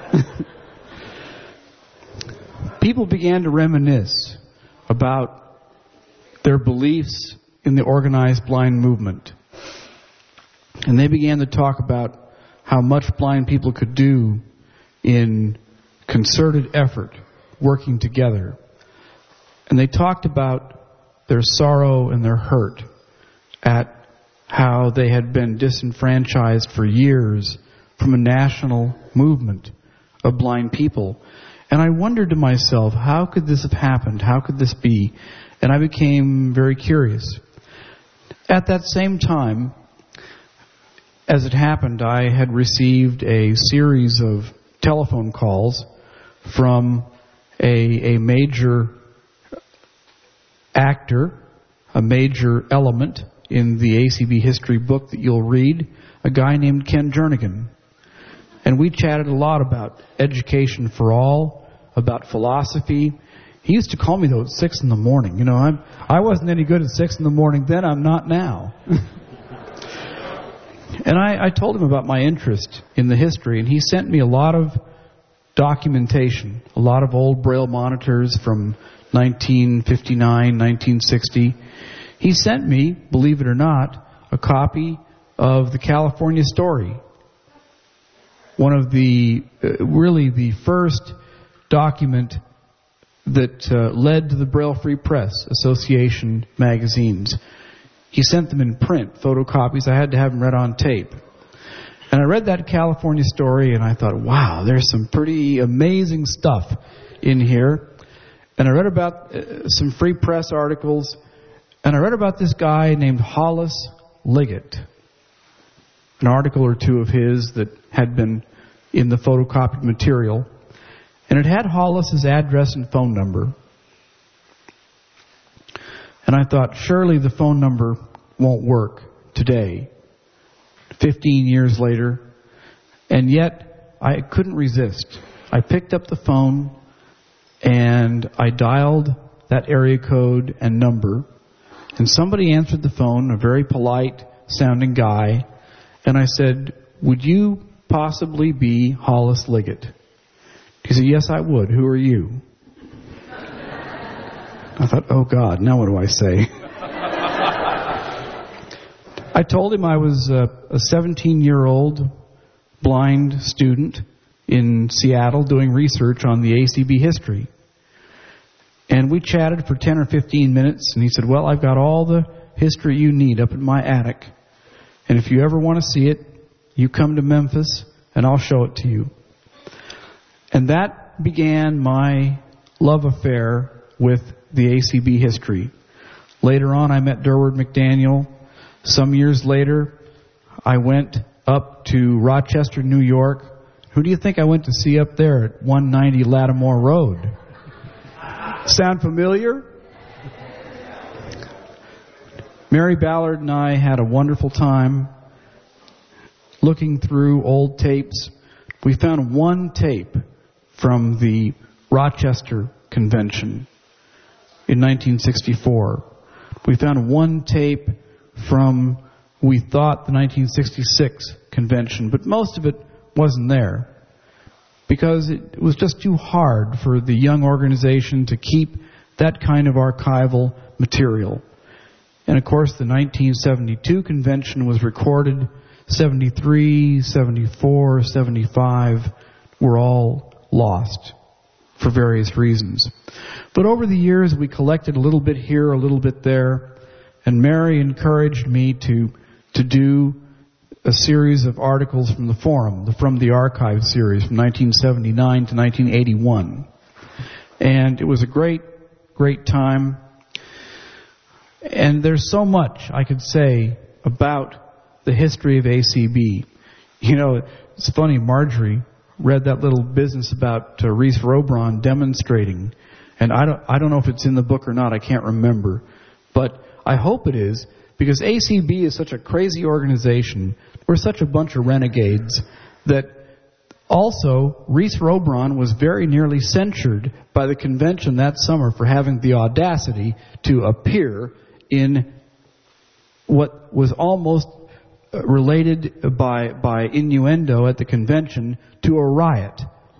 People began to reminisce about their beliefs in the organized blind movement. And they began to talk about how much blind people could do in concerted effort, working together. And they talked about their sorrow and their hurt at how they had been disenfranchised for years from a national movement of blind people. And I wondered to myself, how could this have happened? How could this be? And I became very curious. At that same time, as it happened, I had received a series of telephone calls from a, a major actor, a major element in the A C B history book that you'll read, a guy named Ken Jernigan. And we chatted a lot about education for all, about philosophy. He used to call me though at six in the morning. You know, I'm, I wasn't any good at six in the morning then, I'm not now. And I, I told him about my interest in the history, and he sent me a lot of documentation, a lot of old Braille monitors from nineteen fifty-nine, nineteen sixty. He sent me, believe it or not, a copy of the California Story, one of the, uh, really the first document that uh, led to the Braille Free Press Association magazines. He sent them in print, photocopies. I had to have them read on tape. And I read that California Story, and I thought, wow, there's some pretty amazing stuff in here. And I read about uh, some free press articles, and I read about this guy named Hollis Liggett, an article or two of his that had been in the photocopied material. And it had Hollis's address and phone number. And I thought, surely the phone number won't work today, fifteen years later. And yet, I couldn't resist. I picked up the phone, and I dialed that area code and number. And somebody answered the phone, a very polite-sounding guy. And I said, would you possibly be Hollis Liggett? He said, yes, I would. Who are you? I thought, oh, God, now what do I say? I told him I was a seventeen-year-old blind student in Seattle doing research on the A C B history. And we chatted for ten or fifteen minutes, and he said, well, I've got all the history you need up in my attic. And if you ever want to see it, you come to Memphis, and I'll show it to you. And that began my love affair with the A C B history. Later on, I met Durward McDaniel. Some years later, I went up to Rochester, New York. Who do you think I went to see up there at one ninety Lattimore Road? Sound familiar? Mary Ballard and I had a wonderful time looking through old tapes. We found one tape from the Rochester Convention in nineteen sixty-four. We found one tape from, we thought, the nineteen sixty-six convention, but most of it wasn't there because it was just too hard for the young organization to keep that kind of archival material. And of course, the nineteen seventy-two convention was recorded seventy-three, seventy-four, seventy-five were all lost for various reasons. But over the years, we collected a little bit here, a little bit there, and Mary encouraged me to to do a series of articles from the Forum, the From the Archive series from nineteen seventy-nine to nineteen eighty-one. And it was a great, great time. And there's so much I could say about the history of A C B. You know, it's funny, Marjorie read that little business about uh, Reese Robron demonstrating. And I don't, I don't know if it's in the book or not, I can't remember. But I hope it is, because A C B is such a crazy organization. We're such a bunch of renegades that also Reese Robron was very nearly censured by the convention that summer for having the audacity to appear in what was almost related by, by innuendo at the convention to a riot.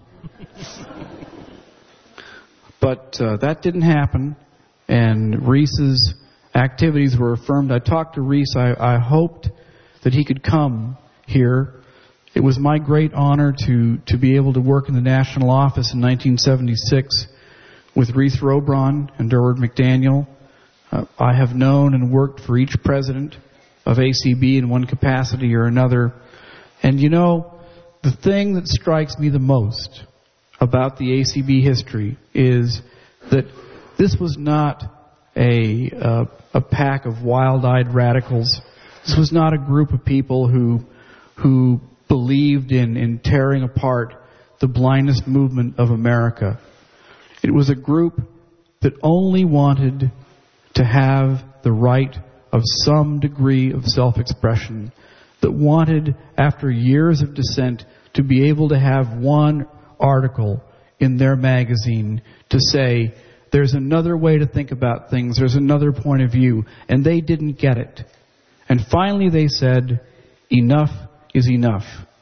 But uh, that didn't happen, and Reese's activities were affirmed. I talked to Reese. I, I hoped that he could come here. It was my great honor to, to be able to work in the national office in nineteen seventy-six with Reese Robron and Durward McDaniel. Uh, I have known and worked for each president of A C B in one capacity or another. And you know, the thing that strikes me the most about the A C B history is that this was not a uh, a pack of wild-eyed radicals. This was not a group of people who who believed in, in tearing apart the blindness movement of America. It was a group that only wanted to have the right of some degree of self-expression, that wanted, after years of dissent, to be able to have one article in their magazine to say, there's another way to think about things, there's another point of view, and they didn't get it. And finally they said, enough is enough.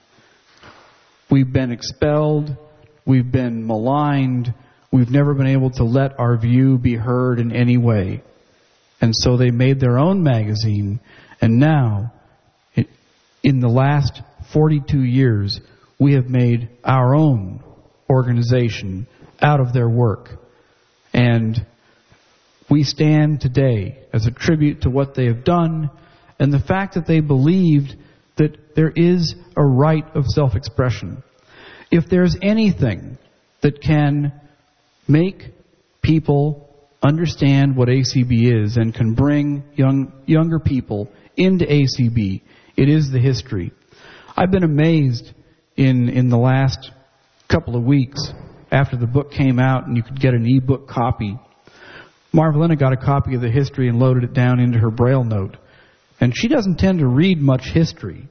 We've been expelled, we've been maligned, we've never been able to let our view be heard in any way. And so they made their own magazine, and now, in the last forty-two years, we have made our own organization out of their work. And we stand today as a tribute to what they have done and the fact that they believed that there is a right of self-expression. If there's anything that can make people understand what A C B is and can bring young younger people into A C B, it is the history. I've been amazed in in the last couple of weeks after the book came out and you could get an e-book copy. Marvelina got a copy of the history and loaded it down into her Braille note. And she doesn't tend to read much history.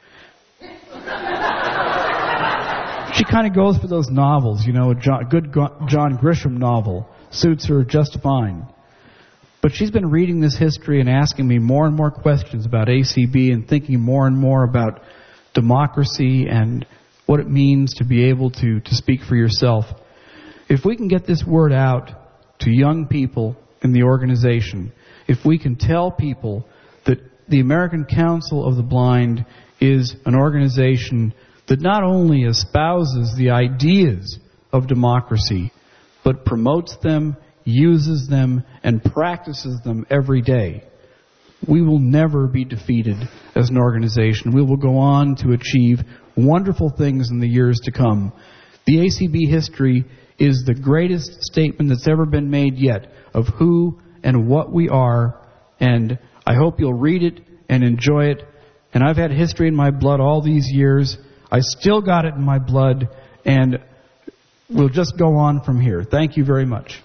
She kind of goes for those novels, you know, a John, good John Grisham novel suits her just fine. But she's been reading this history and asking me more and more questions about A C B and thinking more and more about democracy and what it means to be able to, to speak for yourself. If we can get this word out to young people in the organization, if we can tell people that the American Council of the Blind is an organization that not only espouses the ideas of democracy, but promotes them, uses them, and practices them every day, we will never be defeated as an organization. We will go on to achieve wonderful things in the years to come. The A C B history is the greatest statement that's ever been made yet of who and what we are, and I hope you'll read it and enjoy it. And I've had history in my blood all these years. I still got it in my blood, and we'll just go on from here. Thank you very much.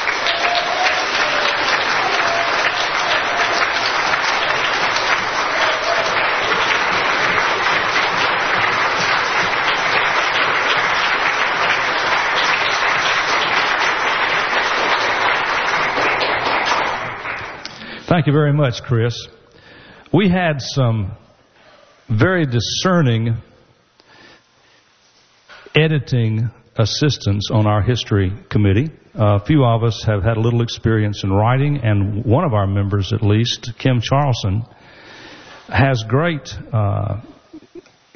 Thank you very much, Chris. We had some very discerning editing assistants on our history committee. Uh, a few of us have had a little experience in writing, and one of our members, at least, Kim Charlson, has great uh,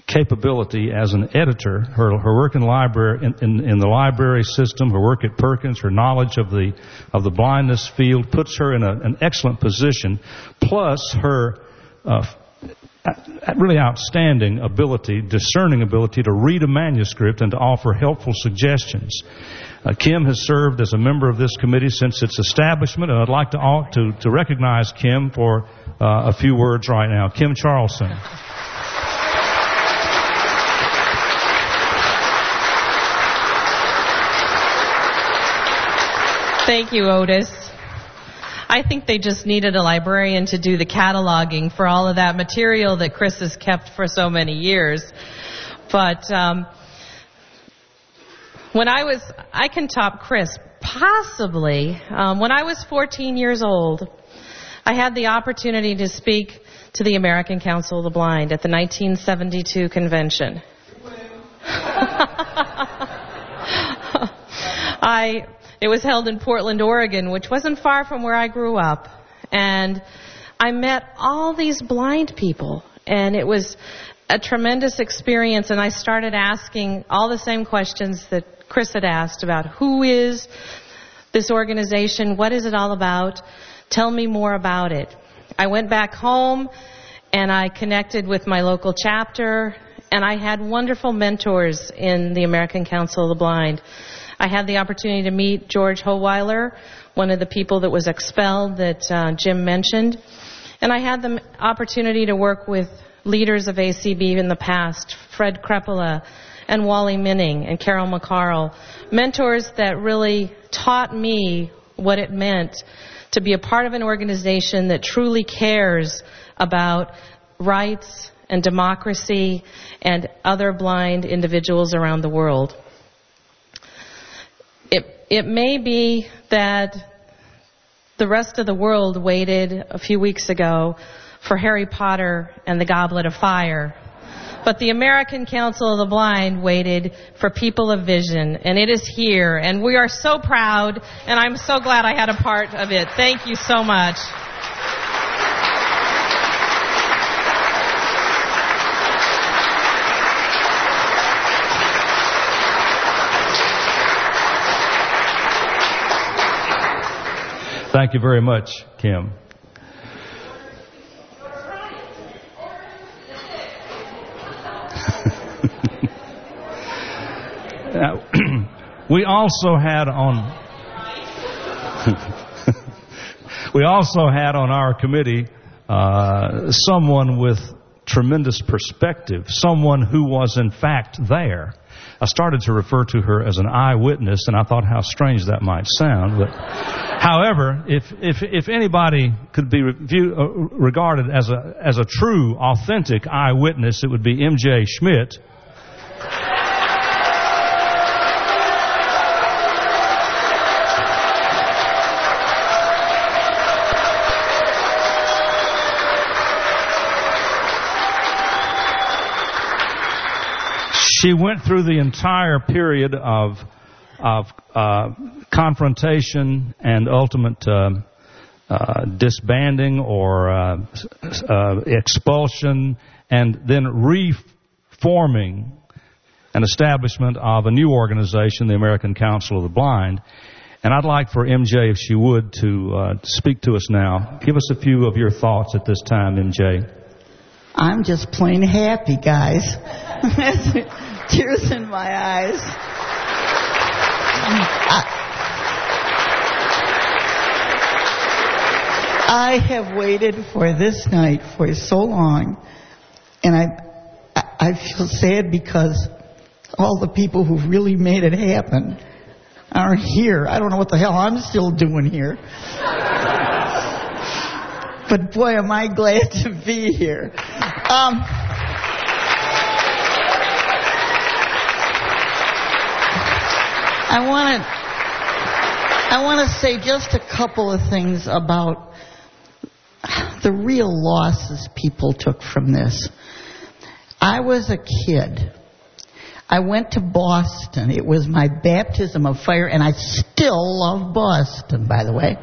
capability as an editor, her her work in library in, in, in the library system, her work at Perkins, her knowledge of the of the blindness field puts her in a, an excellent position. Plus her uh, really outstanding ability, discerning ability to read a manuscript and to offer helpful suggestions. Uh, Kim has served as a member of this committee since its establishment, and I'd like to to, to recognize Kim for uh, a few words right now. Kim Charlson. Thank you, Otis. I think they just needed a librarian to do the cataloging for all of that material that Chris has kept for so many years. But um, when I was, I can top Chris, possibly. Um, when I was fourteen years old, I had the opportunity to speak to the American Council of the Blind at the nineteen seventy-two convention. I... It was held in Portland, Oregon, which wasn't far from where I grew up. And I met all these blind people. And it was a tremendous experience. And I started asking all the same questions that Chris had asked about who is this organization? What is it all about? Tell me more about it. I went back home and I connected with my local chapter. And I had wonderful mentors in the American Council of the Blind. I had the opportunity to meet George Howeiler, one of the people that was expelled that uh, Jim mentioned. And I had the opportunity to work with leaders of A C B in the past, Fred Kreppela and Wally Minning and Carol McCarl, mentors that really taught me what it meant to be a part of an organization that truly cares about rights and democracy and other blind individuals around the world. It, it may be that the rest of the world waited a few weeks ago for Harry Potter and the Goblet of Fire. But the American Council of the Blind waited for people of vision, and it is here. And we are so proud, and I'm so glad I had a part of it. Thank you so much. Thank you very much, Kim. Now, we also had on we also had on our committee uh, someone with tremendous perspective, someone who was in fact there. I started to refer to her as an eyewitness, and I thought how strange that might sound. But, however, if if if anybody could be review, uh, regarded as a as a true, authentic eyewitness, it would be M J Schmidt. She went through the entire period of of uh, confrontation and ultimate uh, uh, disbanding or uh, uh, expulsion, and then reforming an establishment of a new organization, the American Council of the Blind. And I'd like for M J, if she would, to uh, speak to us now. Give us a few of your thoughts at this time, M J. I'm just plain happy, guys. Tears in my eyes. I, I have waited for this night for so long, and I, I feel sad because all the people who really made it happen aren't here. I don't know what the hell I'm still doing here. But boy, am I glad to be here. Um, I want to I want to say just a couple of things about the real losses people took from this. I was a kid. I went to Boston. It was my baptism of fire, and I still love Boston, by the way.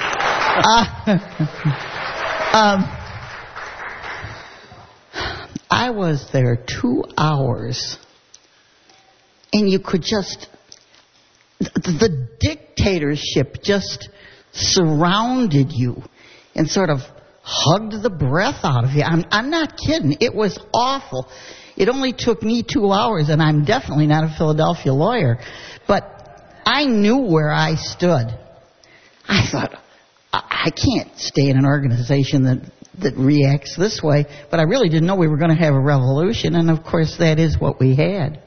Uh, um, I, I was there two hours, and you could just, the dictatorship just surrounded you and sort of hugged the breath out of you. I'm, I'm not kidding. It was awful. It only took me two hours, and I'm definitely not a Philadelphia lawyer, but I knew where I stood. I thought, I, I can't stay in an organization that, that reacts this way, but I really didn't know we were going to have a revolution, and of course that is what we had.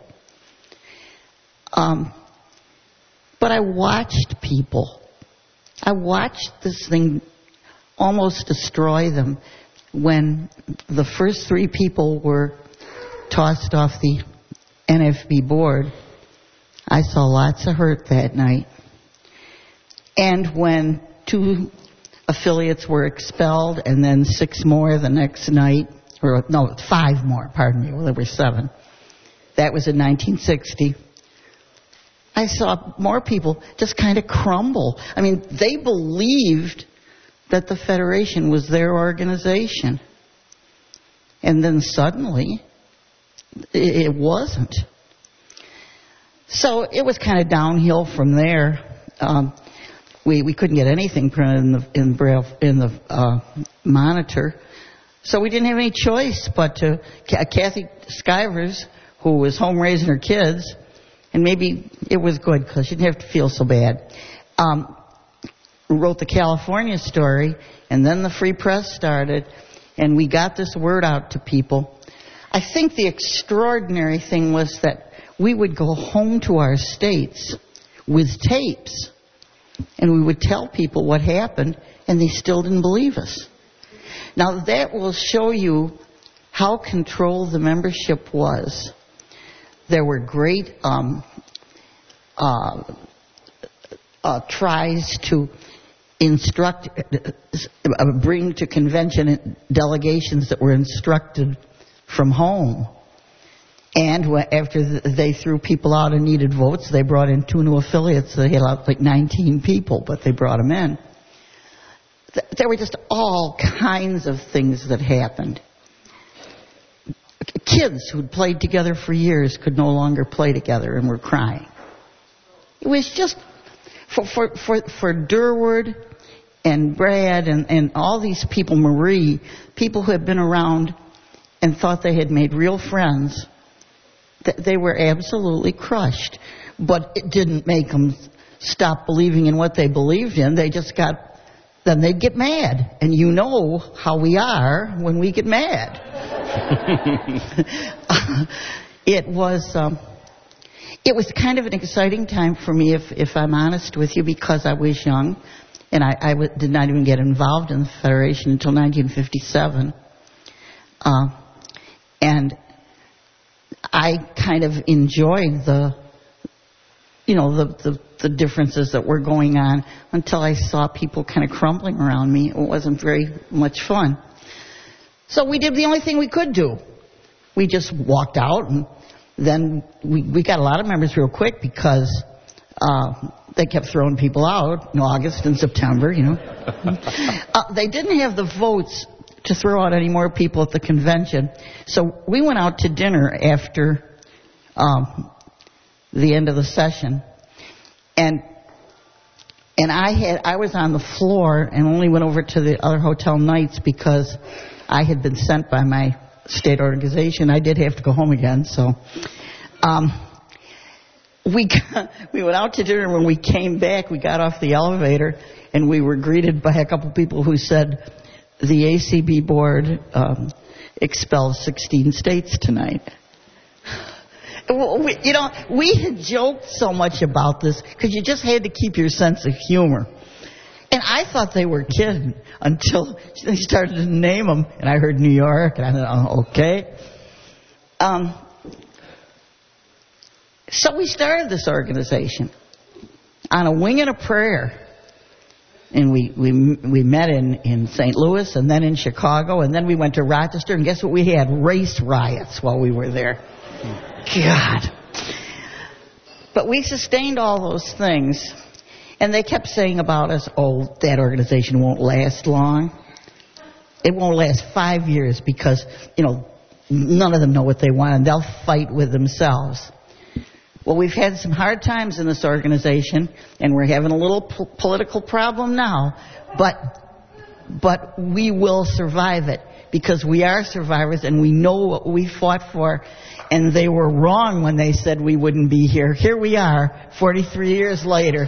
Um, but I watched people. I watched this thing almost destroy them when the first three people were tossed off the N F B board. I saw lots of hurt that night. And when two affiliates were expelled and then six more the next night, or no, five more, pardon me, well, there were seven. That was in nineteen sixty. I saw more people just kind of crumble. I mean, they believed that the Federation was their organization. And then suddenly, it wasn't. So it was kind of downhill from there. Um, we we couldn't get anything printed in the in Braille in the uh, Monitor, so we didn't have any choice but to. Kathy Skivers, who was home raising her kids, and maybe it was good because she didn't have to feel so bad. Um, wrote the California story, and then the Free Press started, and we got this word out to people. I think the extraordinary thing was that we would go home to our states with tapes, and we would tell people what happened, and they still didn't believe us. Now, that will show you how controlled the membership was. There were great um, uh, uh, tries to instruct, uh, bring to convention delegations that were instructed from home. And after they threw people out and needed votes, they brought in two new affiliates. They had like nineteen people, but they brought them in. There were just all kinds of things that happened. Kids who'd played together for years could no longer play together and were crying. It was just, for for for, for Durward and Brad and, and all these people, Marie, people who had been around and thought they had made real friends, they were absolutely crushed. But it didn't make them stop believing in what they believed in. They just got, then they'd get mad. And you know how we are when we get mad. It was, um, it was kind of an exciting time for me, if, if I'm honest with you, because I was young. And I, I w- did not even get involved in the Federation until nineteen fifty-seven. Uh, and I kind of enjoyed the, you know, the, the, the differences that were going on until I saw people kind of crumbling around me. It wasn't very much fun. So we did the only thing we could do. We just walked out, and then we, we got a lot of members real quick because uh, they kept throwing people out in August and September, you know. uh, they didn't have the votes to throw out any more people at the convention. So we went out to dinner after um, the end of the session. And and I had I was on the floor and only went over to the other hotel nights because I had been sent by my state organization. I did have to go home again. So um, we got, we went out to dinner. When we came back, we got off the elevator and we were greeted by a couple people who said, the A C B board um, expelled sixteen states tonight. We, you know, we had joked so much about this because you just had to keep your sense of humor. And I thought they were kidding until they started to name them. And I heard New York, and I thought, oh, okay. Um, so we started this organization on a wing and a prayer. And we, we we met in, in Saint Louis and then in Chicago, and then we went to Rochester, and guess what we had? Race riots while we were there. God. But we sustained all those things, and they kept saying about us, oh, that organization won't last long. It won't last five years because, you know, none of them know what they want, and they'll fight with themselves. Well, we've had some hard times in this organization, and we're having a little po- political problem now, but but we will survive it, because we are survivors and we know what we fought for, and they were wrong when they said we wouldn't be here. Here we are, forty-three years later.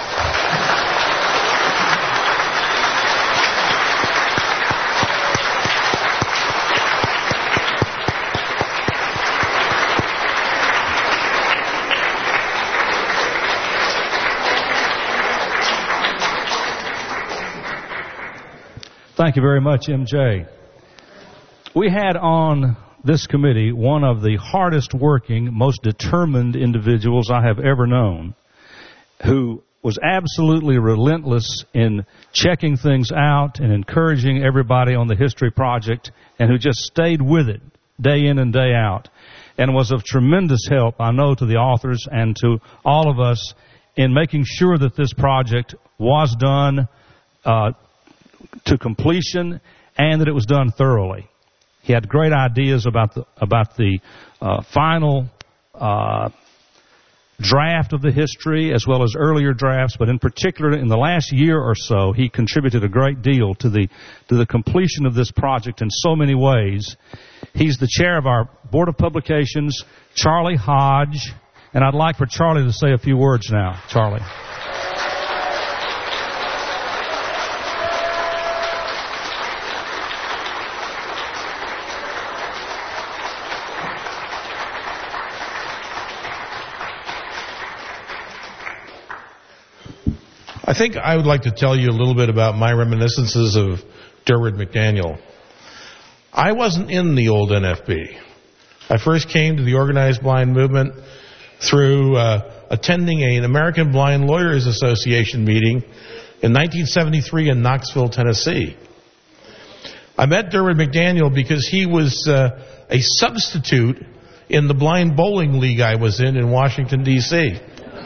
Thank you very much, M J. We had on this committee one of the hardest working, most determined individuals I have ever known, who was absolutely relentless in checking things out and encouraging everybody on the History Project, and who just stayed with it day in and day out, and was of tremendous help, I know, to the authors and to all of us in making sure that this project was done uh, to completion, and that it was done thoroughly. He had great ideas about the about the uh, final uh, draft of the history, as well as earlier drafts, but in particular in the last year or so, he contributed a great deal to the to the completion of this project in so many ways. He's the chair of our Board of Publications, Charlie Hodge, and I'd like for Charlie to say a few words now. Charlie. I think I would like to tell you a little bit about my reminiscences of Durward McDaniel. I wasn't in the old N F B. I first came to the organized blind movement through uh, attending an American Blind Lawyers Association meeting in nineteen seventy-three in Knoxville, Tennessee. I met Durward McDaniel because he was uh, a substitute in the blind bowling league I was in in Washington, D C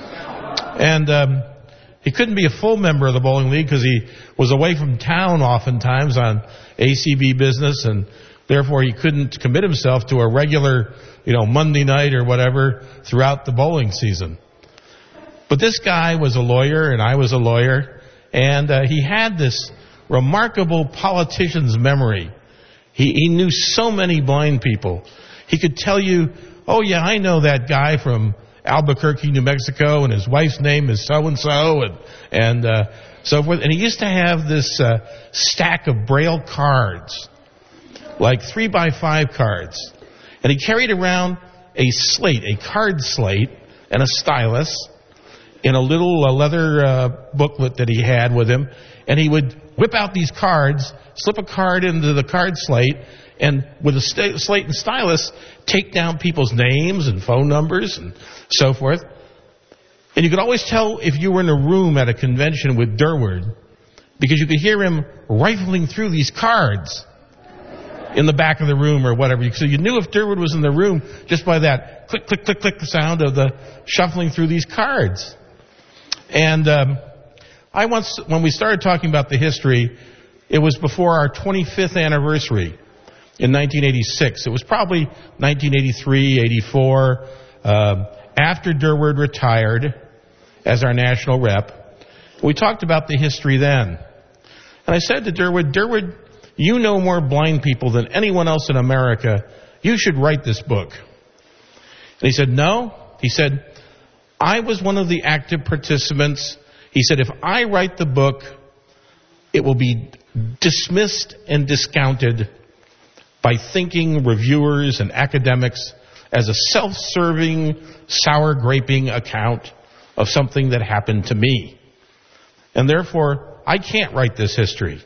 And um, he couldn't be a full member of the bowling league because he was away from town oftentimes on A C B business, and therefore he couldn't commit himself to a regular, you know, Monday night or whatever throughout the bowling season. But this guy was a lawyer, and I was a lawyer, and uh, he had this remarkable politician's memory. He, he knew so many blind people. He could tell you, oh yeah, I know that guy from Albuquerque, New Mexico, and his wife's name is so-and-so, and, and uh, so forth. And he used to have this uh, stack of Braille cards, like three by five cards. And he carried around a slate, a card slate, and a stylus in a little uh, leather uh, booklet that he had with him. And he would whip out these cards, slip a card into the card slate, and with a st- slate and stylus, take down people's names and phone numbers and so forth. And you could always tell if you were in a room at a convention with Durward, because you could hear him rifling through these cards in the back of the room or whatever. So you knew if Durward was in the room just by that click, click, click, click sound of the shuffling through these cards. And um, I once, when we started talking about the history, it was before our twenty-fifth anniversary in nineteen eighty-six. It was probably nineteen eighty-three, eighty-four, uh, after Durward retired as our national rep. We talked about the history then. And I said to Durward, Durward, you know more blind people than anyone else in America. You should write this book. And he said, no. He said, I was one of the active participants. He said, if I write the book, it will be dismissed and discounted by thinking reviewers and academics as a self-serving, sour-graping account of something that happened to me. And therefore, I can't write this history.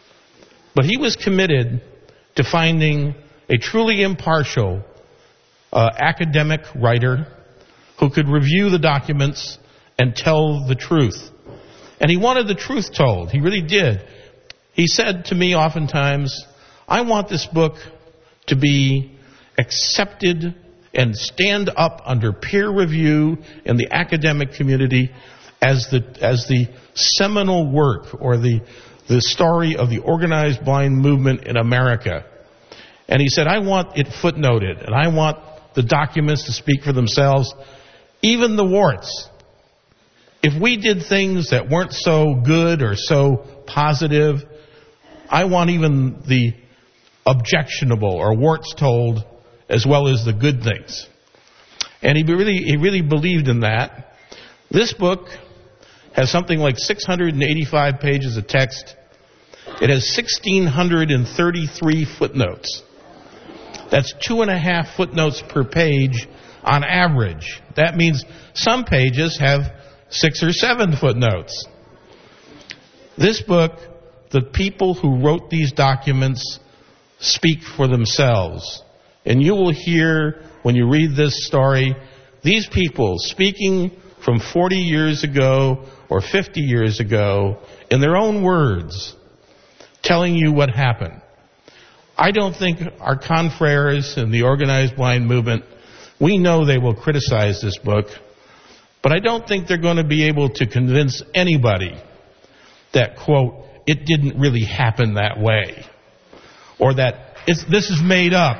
But he was committed to finding a truly impartial uh, academic writer who could review the documents and tell the truth. And he wanted the truth told. He really did. He said to me oftentimes, I want this book to be accepted and stand up under peer review in the academic community as the as the seminal work or the the story of the organized blind movement in America. And he said, I want it footnoted, and I want the documents to speak for themselves, even the warts. If we did things that weren't so good or so positive, I want even the objectionable or warts told as well as the good things. And he really, he really believed in that. This book has something like six hundred eighty-five pages of text. It has one thousand six hundred thirty-three footnotes. That's two and a half footnotes per page on average. That means some pages have six or seven footnotes. This book, the people who wrote these documents speak for themselves. And you will hear, when you read this story, these people speaking from forty years ago or fifty years ago in their own words, telling you what happened. I don't think our confreres in the organized blind movement, we know they will criticize this book, but I don't think they're going to be able to convince anybody that, quote, it didn't really happen that way, or that it's, this is made up.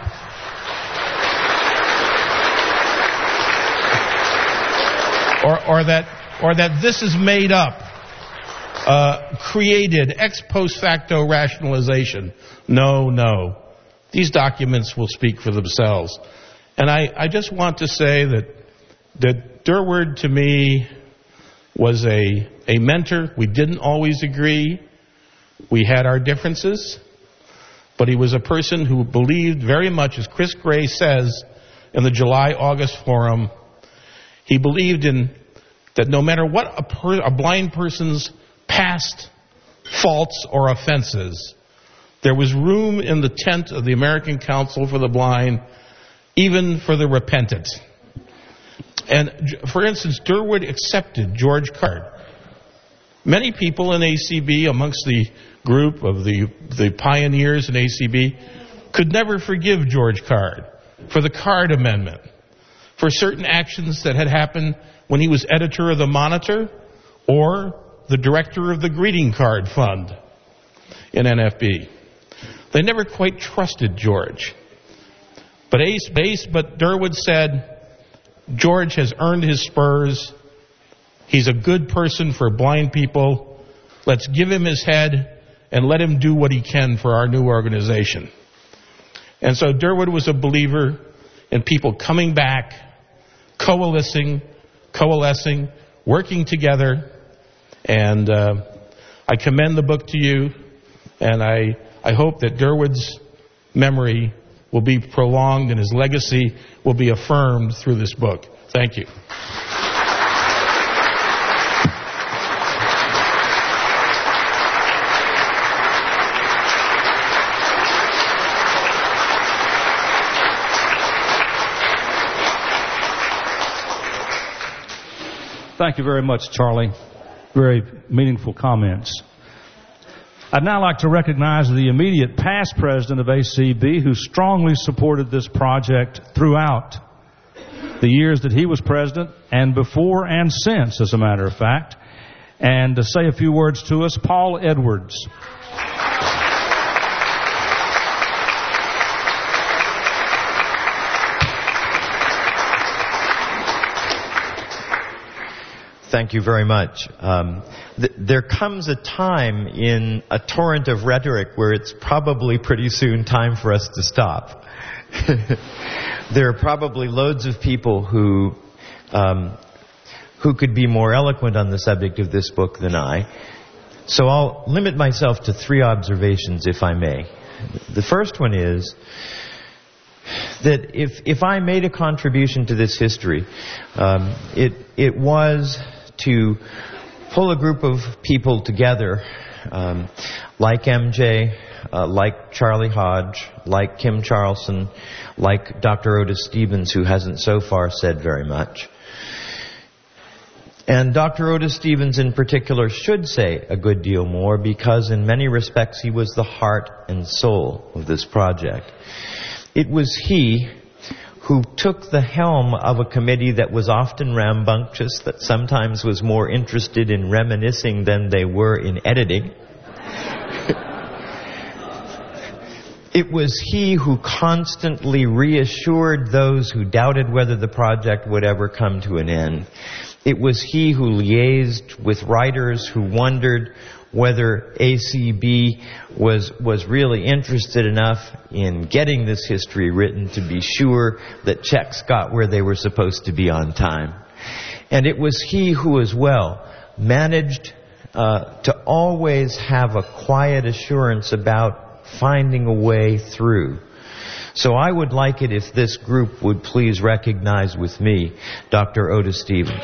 Or, or that, or that this is made up, uh, created ex post facto rationalization. No, no. These documents will speak for themselves. And I, I just want to say that, that Durward to me was a, a mentor. We didn't always agree. We had our differences. But he was a person who believed very much, as Chris Gray says in the July-August Forum, he believed in that no matter what a, per, a blind person's past faults or offenses, there was room in the tent of the American Council for the Blind, even for the repentant. And, for instance, Durward accepted George Card. Many people in A C B, amongst the group of the, the pioneers in A C B, could never forgive George Card for the Card Amendment, for certain actions that had happened when he was editor of the Monitor or the director of the Greeting Card Fund in N F B. They never quite trusted George. But Ace, Base, but Durward said, George has earned his spurs. He's a good person for blind people. Let's give him his head and let him do what he can for our new organization. And so Durward was a believer in people coming back, coalescing, coalescing, working together. And uh, I commend the book to you, and I, I hope that Durward's memory will be prolonged and his legacy will be affirmed through this book. Thank you. Thank you very much, Charlie. Very meaningful comments. I'd now like to recognize the immediate past president of A C B who strongly supported this project throughout the years that he was president and before and since, as a matter of fact. And to say a few words to us, Paul Edwards. Thank you very much. Um, th- there comes a time in a torrent of rhetoric where it's probably pretty soon time for us to stop. There are probably loads of people who um, who could be more eloquent on the subject of this book than I. So I'll limit myself to three observations, if I may. The first one is that if if I made a contribution to this history, um, it it was to pull a group of people together, um, like M J, uh, like Charlie Hodge, like Kim Charlson, like Doctor Otis Stevens, who hasn't so far said very much. And Doctor Otis Stevens in particular should say a good deal more, because in many respects he was the heart and soul of this project. It was he who took the helm of a committee that was often rambunctious, that sometimes was more interested in reminiscing than they were in editing. It was he who constantly reassured those who doubted whether the project would ever come to an end. It was he who liaised with writers who wondered whether A C B was was really interested enough in getting this history written to be sure that checks got where they were supposed to be on time. And it was he who as well managed uh, to always have a quiet assurance about finding a way through. So I would like it if this group would please recognize with me Doctor Otis Stevens.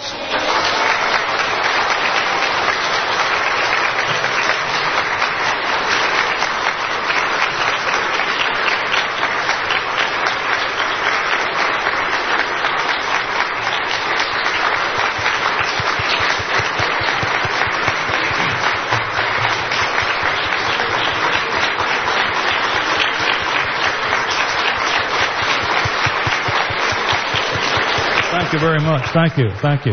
Thank you very much. Thank you. Thank you.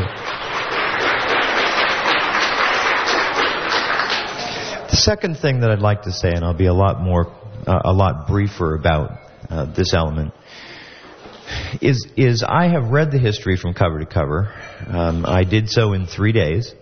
The second thing that I'd like to say, and I'll be a lot more, uh, a lot briefer about uh, this element, is is I have read the history from cover to cover. Um, I did so in three days,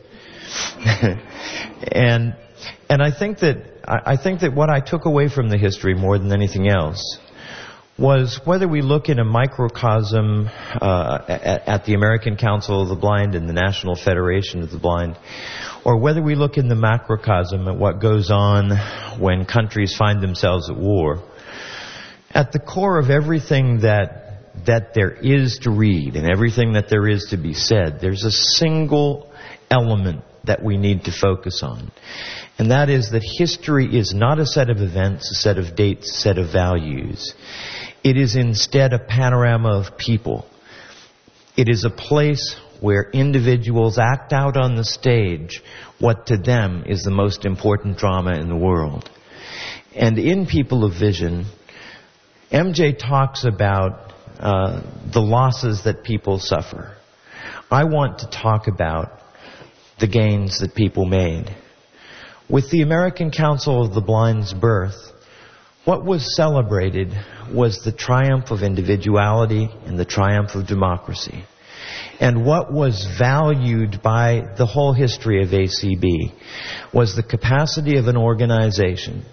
and and I think that I, I think that what I took away from the history more than anything else was whether we look in a microcosm uh, at, at the American Council of the Blind and the National Federation of the Blind, or whether we look in the macrocosm at what goes on when countries find themselves at war. At the core of everything that that there is to read and everything that there is to be said, there's a single element that we need to focus on. And that is that history is not a set of events, a set of dates, a set of values. It is instead a panorama of people. It is a place where individuals act out on the stage what to them is the most important drama in the world. And in People of Vision, M J talks about uh, the losses that people suffer. I want to talk about the gains that people made. With the American Council of the Blind's birth, what was celebrated was the triumph of individuality and the triumph of democracy. And what was valued by the whole history of A C B was the capacity of an organization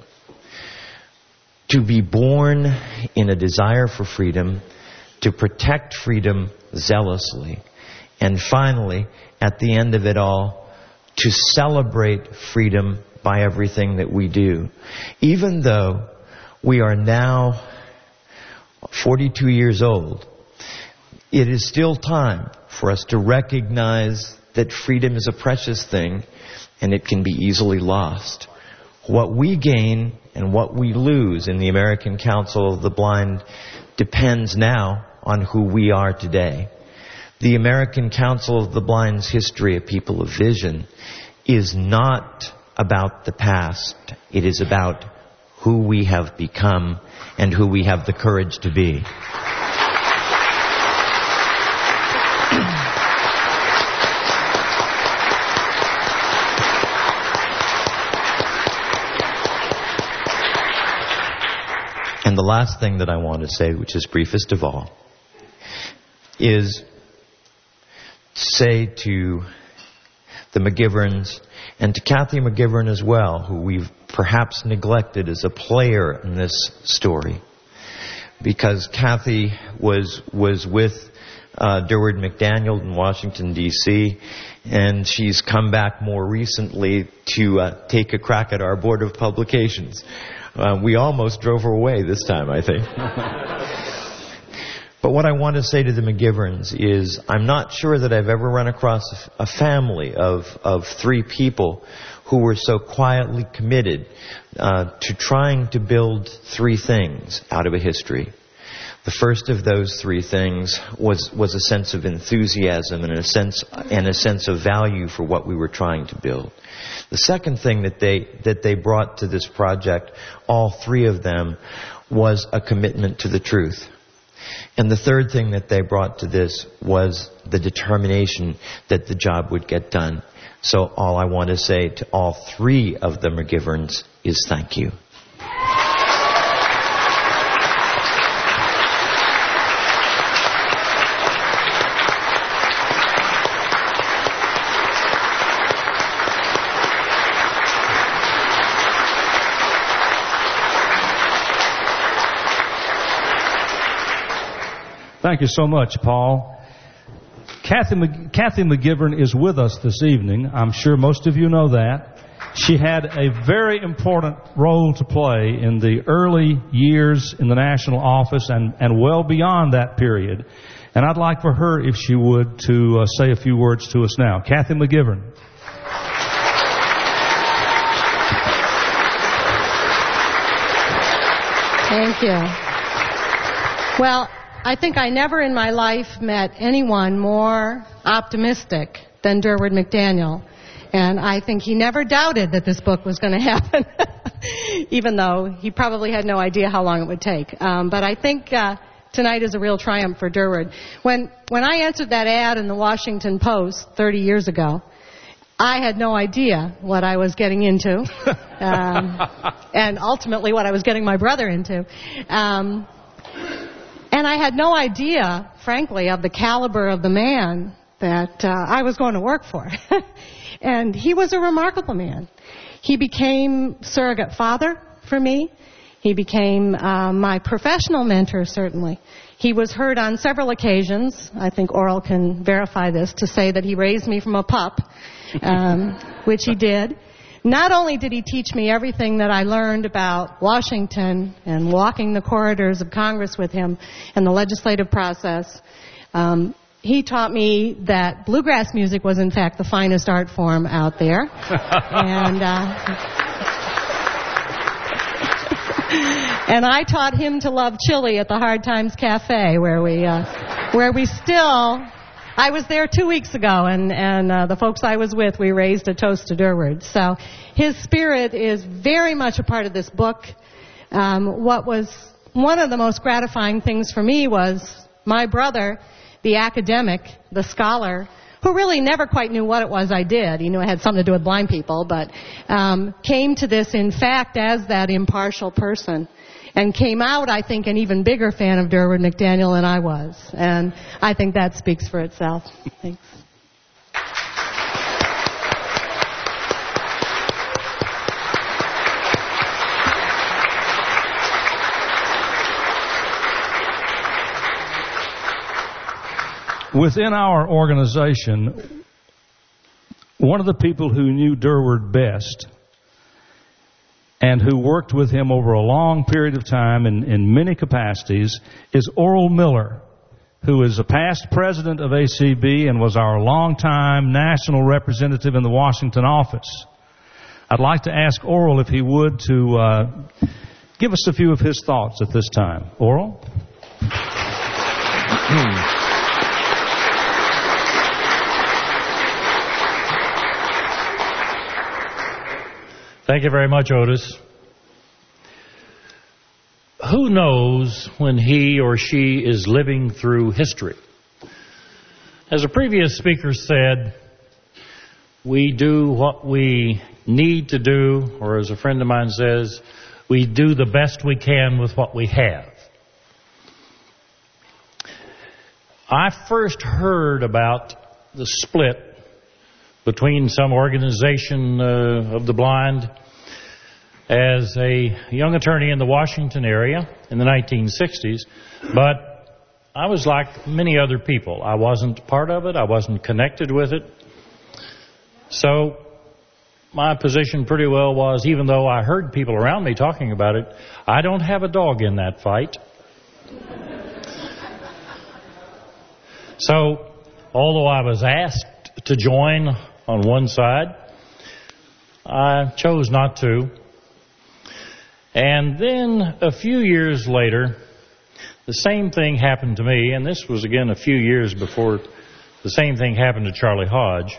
to be born in a desire for freedom, to protect freedom zealously, and finally, at the end of it all, to celebrate freedom by everything that we do. Even though we are now forty-two years old, it is still time for us to recognize that freedom is a precious thing and it can be easily lost. What we gain and what we lose in the American Council of the Blind depends now on who we are today. The American Council of the Blind's history, A People of Vision, is not about the past. It is about who we have become and who we have the courage to be. And the last thing that I want to say, which is briefest of all, is say to the McGiverns and to Kathy McGivern as well, who we've perhaps neglected as a player in this story, because Kathy was was with uh, Durward McDaniel in Washington, D C, and she's come back more recently to uh, take a crack at our Board of Publications. Uh, we almost drove her away this time, I think. But what I want to say to the McGiverns is I'm not sure that I've ever run across a family of, of three people who were so quietly committed uh, to trying to build three things out of a history. The first of those three things was, was a sense of enthusiasm and a sense, and a sense of value for what we were trying to build. The second thing that they, that they brought to this project, all three of them, was a commitment to the truth. And the third thing that they brought to this was the determination that the job would get done. So all I want to say to all three of the McGiverns is thank you. Thank you so much, Paul. Kathy, Mc, Kathy McGivern is with us this evening. I'm sure most of you know that. She had a very important role to play in the early years in the national office and, and well beyond that period. And I'd like for her, if she would, to uh, say a few words to us now. Kathy McGivern. Thank you. Well, I think I never in my life met anyone more optimistic than Durward McDaniel. And I think he never doubted that this book was going to happen, even though he probably had no idea how long it would take. Um, but I think uh, tonight is a real triumph for Durward. When, when I answered that ad in the Washington Post thirty years ago, I had no idea what I was getting into, um, and ultimately what I was getting my brother into. Um, and I had no idea, frankly, of the caliber of the man that uh, I was going to work for. And he was a remarkable man. He became surrogate father for me. He became uh, my professional mentor, certainly. He was heard on several occasions, I think Oral can verify this, to say that he raised me from a pup, um, which he did. Not only did he teach me everything that I learned about Washington and walking the corridors of Congress with him and the legislative process, um, he taught me that bluegrass music was, in fact, the finest art form out there. and uh, and I taught him to love chili at the Hard Times Cafe, where we uh, where we still. I was there two weeks ago, and and uh, the folks I was with, we raised a toast to Durward. So his spirit is very much a part of this book. Um, what was one of the most gratifying things for me was my brother, the academic, the scholar, who really never quite knew what it was I did. He knew it had something to do with blind people, but um, came to this, in fact, as that impartial person, and came out, I think, an even bigger fan of Durward McDaniel than I was. And I think that speaks for itself. Thanks. Within our organization, one of the people who knew Durward best and who worked with him over a long period of time in, in many capacities is Oral Miller, who is a past president of A C B and was our longtime national representative in the Washington office. I'd like to ask Oral, if he would, to uh, give us a few of his thoughts at this time. Oral? Thank you very much, Otis. Who knows when he or she is living through history? As a previous speaker said, we do what we need to do, or as a friend of mine says, we do the best we can with what we have. I first heard about the split between some organization uh, of the blind as a young attorney in the Washington area in the nineteen sixties, but I was like many other people. I wasn't part of it. I wasn't connected with it. So my position pretty well was, even though I heard people around me talking about it, I don't have a dog in that fight. So although I was asked to join on one side, I chose not to. And then a few years later, the same thing happened to me, and this was again a few years before the same thing happened to Charlie Hodge.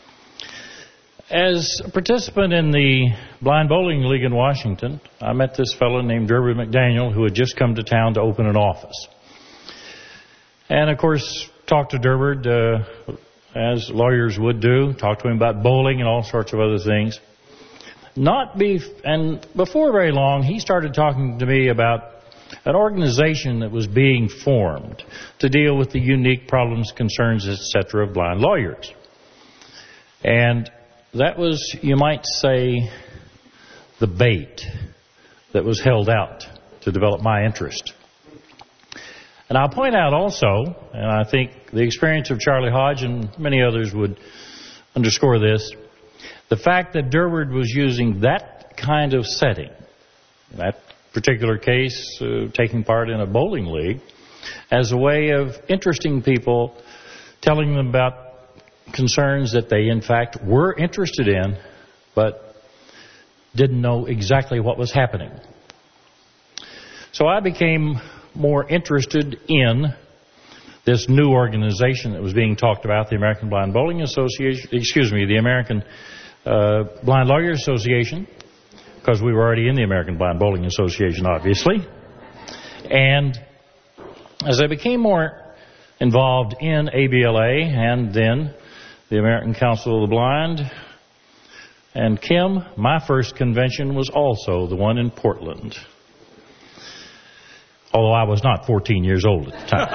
As a participant in the Blind Bowling League in Washington, I met this fellow named Durward McDaniel, who had just come to town to open an office. And of course, talked to Durward, uh, as lawyers would do, talk to him about bowling and all sorts of other things. Not be, and before very long, he started talking to me about an organization that was being formed to deal with the unique problems, concerns, et cetera of blind lawyers. And that was, you might say, the bait that was held out to develop my interest. And I'll point out also, and I think the experience of Charlie Hodge and many others would underscore this, the fact that Durward was using that kind of setting, in that particular case, uh, taking part in a bowling league, as a way of interesting people, telling them about concerns that they in fact were interested in, but didn't know exactly what was happening. So I became more interested in this new organization that was being talked about, the American Blind Bowling Association, excuse me, the American uh, Blind Lawyers Association, because we were already in the American Blind Bowling Association, obviously. And as I became more involved in A B L A and then the American Council of the Blind and Kim, my first convention was also the one in Portland. Although I was not fourteen years old at the time.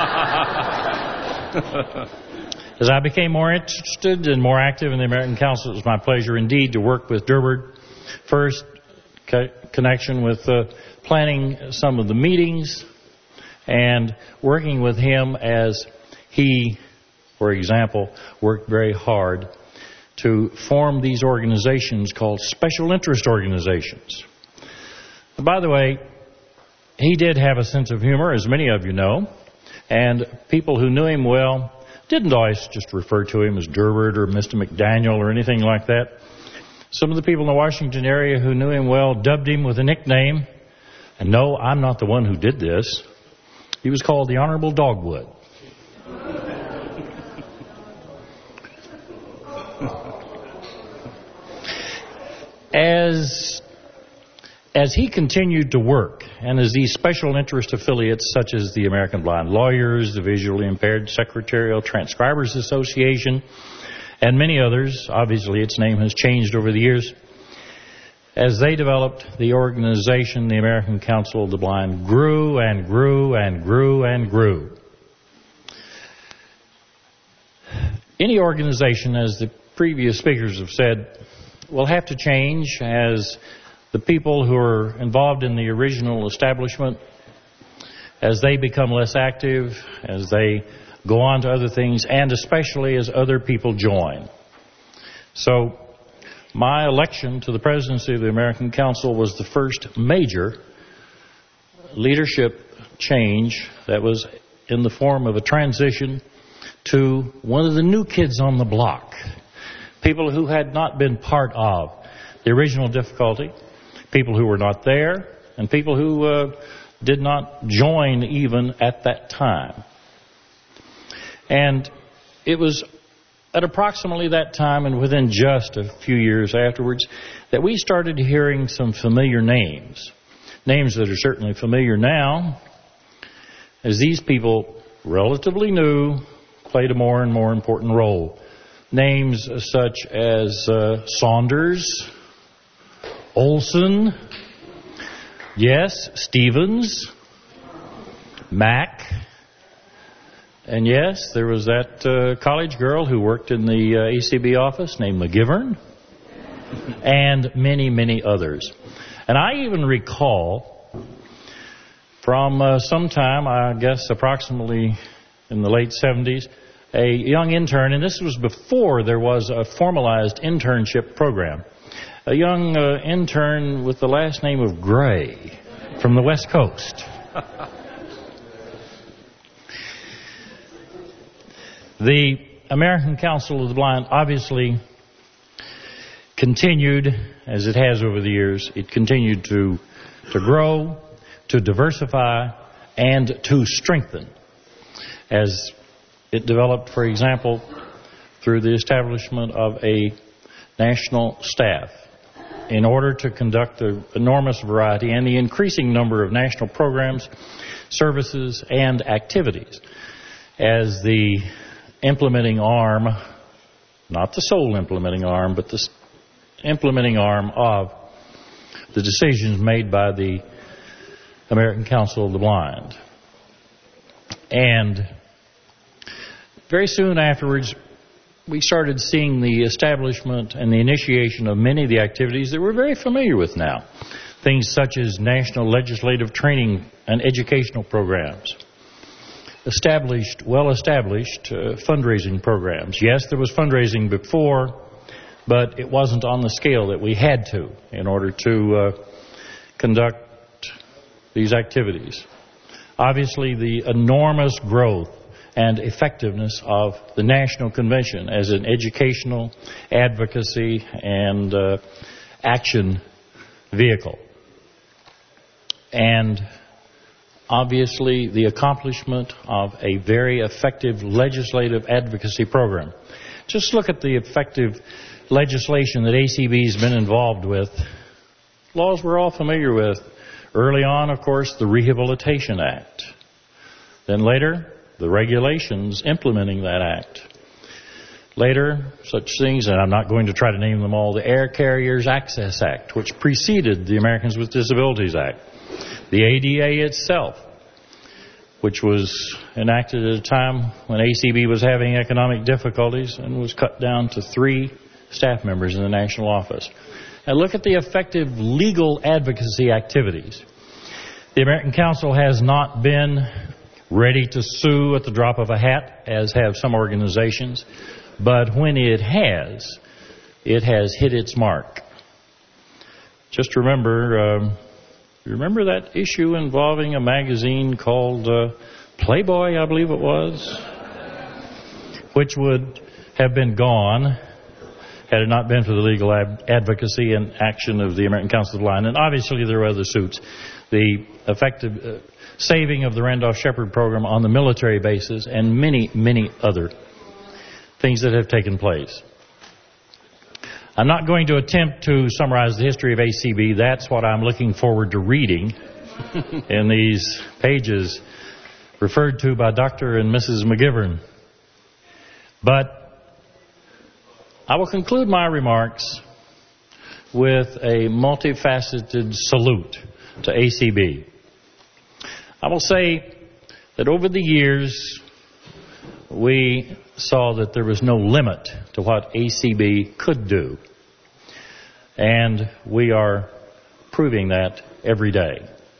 As I became more interested and more active in the American Council, it was my pleasure indeed to work with Durward. First, co- connection with uh, planning some of the meetings and working with him as he, for example, worked very hard to form these organizations called special interest organizations. By the way, he did have a sense of humor, as many of you know, and people who knew him well didn't always just refer to him as Durward or Mister McDaniel or anything like that. Some of the people in the Washington area who knew him well dubbed him with a nickname. And no, I'm not the one who did this. He was called the Honorable Dogwood. As, as he continued to work, and as these special interest affiliates such as the American Blind Lawyers, the Visually Impaired Secretarial Transcribers Association, and many others, obviously its name has changed over the years, as they developed, the organization, the American Council of the Blind, grew and grew and grew and grew. Any organization, as the previous speakers have said, will have to change as the people who are involved in the original establishment, as they become less active, as they go on to other things, and especially as other people join. So my election to the presidency of the American Council was the first major leadership change that was in the form of a transition to one of the new kids on the block, people who had not been part of the original difficulty, people who were not there, and people who uh, did not join even at that time. And it was at approximately that time, and within just a few years afterwards, that we started hearing some familiar names. Names that are certainly familiar now, as these people, relatively new, played a more and more important role. Names such as uh, Saunders, Olson, yes, Stevens, Mack, and yes, there was that uh, college girl who worked in the uh, A C B office named McGivern, and many, many others. And I even recall from uh, sometime, I guess approximately in the late seventies, a young intern, and this was before there was a formalized internship program, a young uh, intern with the last name of Gray from the West Coast. The American Council of the Blind obviously continued, as it has over the years, it continued to, to grow, to diversify, and to strengthen as it developed, for example, through the establishment of a national staff in order to conduct the enormous variety and the increasing number of national programs, services, and activities as the implementing arm, not the sole implementing arm, but the implementing arm of the decisions made by the American Council of the Blind. And very soon afterwards, we started seeing the establishment and the initiation of many of the activities that we're very familiar with now. Things such as national legislative training and educational programs, established, well-established uh, fundraising programs. Yes, there was fundraising before, but it wasn't on the scale that we had to in order to uh, conduct these activities. Obviously, the enormous growth and effectiveness of the National Convention as an educational, advocacy, and uh, action vehicle. And obviously, the accomplishment of a very effective legislative advocacy program. Just look at the effective legislation that A C B has been involved with. Laws we're all familiar with. Early on, of course, the Rehabilitation Act. Then later, the regulations implementing that act. Later, such things, and I'm not going to try to name them all, the Air Carriers Access Act, which preceded the Americans with Disabilities Act. The A D A itself, which was enacted at a time when A C B was having economic difficulties and was cut down to three staff members in the national office. And look at the effective legal advocacy activities. The American Council has not been ready to sue at the drop of a hat, as have some organizations, but when it has, it has hit its mark. Just remember, um, remember that issue involving a magazine called uh, Playboy, I believe it was, which would have been gone had it not been for the legal ab- advocacy and action of the American Council of the Blind. And obviously there were other suits. The effective uh, saving of the Randolph-Shepard program on the military bases and many, many other things that have taken place. I'm not going to attempt to summarize the history of A C B. That's what I'm looking forward to reading in these pages referred to by Doctor and Missus McGivern. But I will conclude my remarks with a multifaceted salute to A C B. I will say that over the years, we saw that there was no limit to what A C B could do. And we are proving that every day.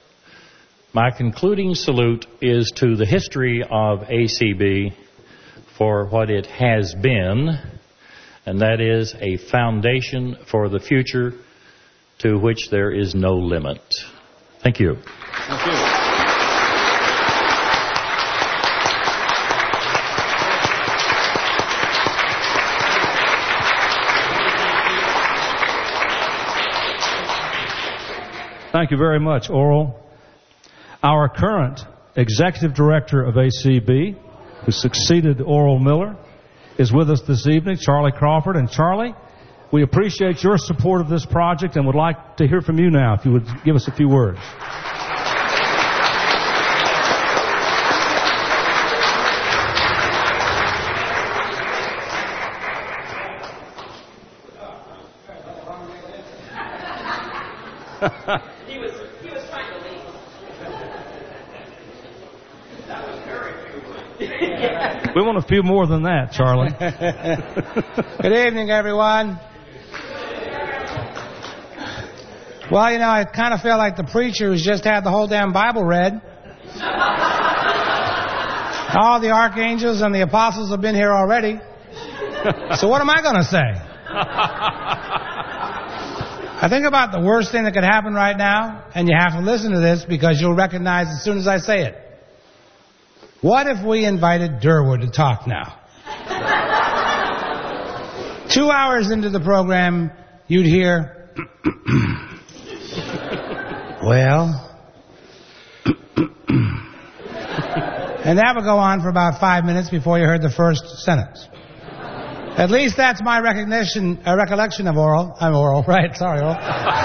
My concluding salute is to the history of A C B for what it has been, and that is a foundation for the future to which there is no limit. Thank you. Thank you. Thank you very much, Oral. Our current Executive Director of A C B, who succeeded Oral Miller, is with us this evening, Charlie Crawford. And Charlie, we appreciate your support of this project and would like to hear from you now, if you would give us a few words. He was, he was trying to leave. That was very We want a few more than that, Charlie. Good evening, everyone. Well, you know, I kind of feel like the preacher who's just had the whole damn Bible read. All the archangels and the apostles have been here already. So what am I going to say? I think about the worst thing that could happen right now, and you have to listen to this because you'll recognize as soon as I say it. What if we invited Durwood to talk now? Two hours into the program, you'd hear, well, and that would go on for about five minutes before you heard the first sentence. At least that's my recognition, uh, recollection of Oral. I'm Oral, right? Sorry, Oral.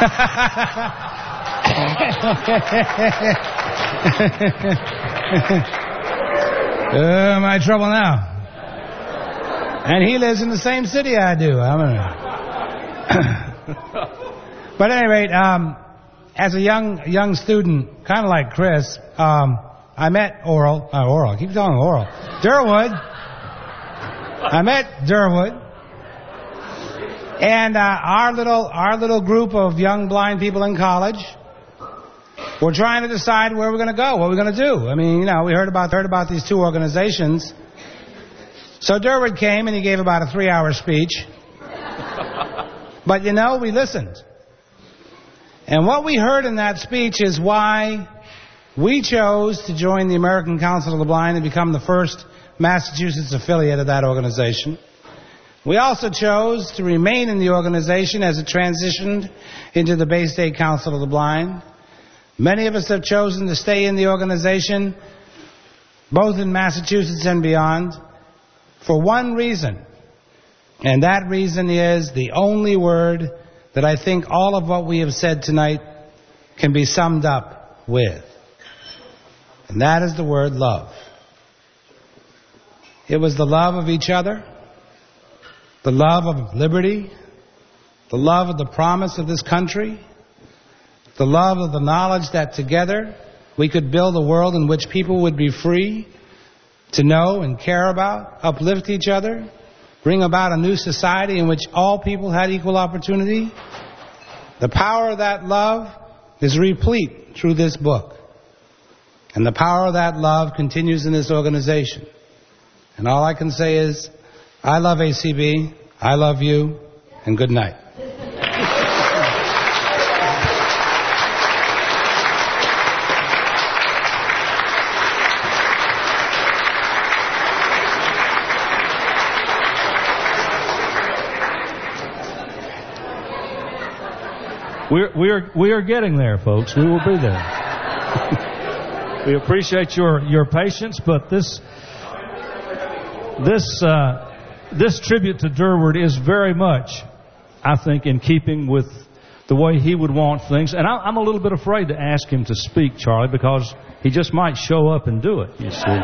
Uh, my trouble now. And he lives in the same city I do. I'm gonna... But at any rate, um, as a young young student, kind of like Chris, um, I met Oral. Uh, Oral. I keep calling him Oral. Durwood. I met Durwood. And uh, our little our little group of young blind people in college we're trying to decide where we're going to go, what we're going to do. I mean, you know, we heard about heard about these two organizations. So Durward came and he gave about a three-hour speech. But, you know, we listened. And what we heard in that speech is why we chose to join the American Council of the Blind and become the first Massachusetts affiliate of that organization. We also chose to remain in the organization as it transitioned into the Bay State Council of the Blind. Many of us have chosen to stay in the organization, both in Massachusetts and beyond, for one reason. And that reason is the only word that I think all of what we have said tonight can be summed up with. And that is the word love. It was the love of each other, the love of liberty, the love of the promise of this country, the love of the knowledge that together we could build a world in which people would be free to know and care about, uplift each other, bring about a new society in which all people had equal opportunity. The power of that love is replete through this book. And the power of that love continues in this organization. And all I can say is, I love A C B, I love you, and good night. We're, we're, we are getting there, folks. We will be there. We appreciate your, your patience, but this this uh, this tribute to Durward is very much, I think, in keeping with the way he would want things. And I, I'm a little bit afraid to ask him to speak, Charlie, because he just might show up and do it, you see.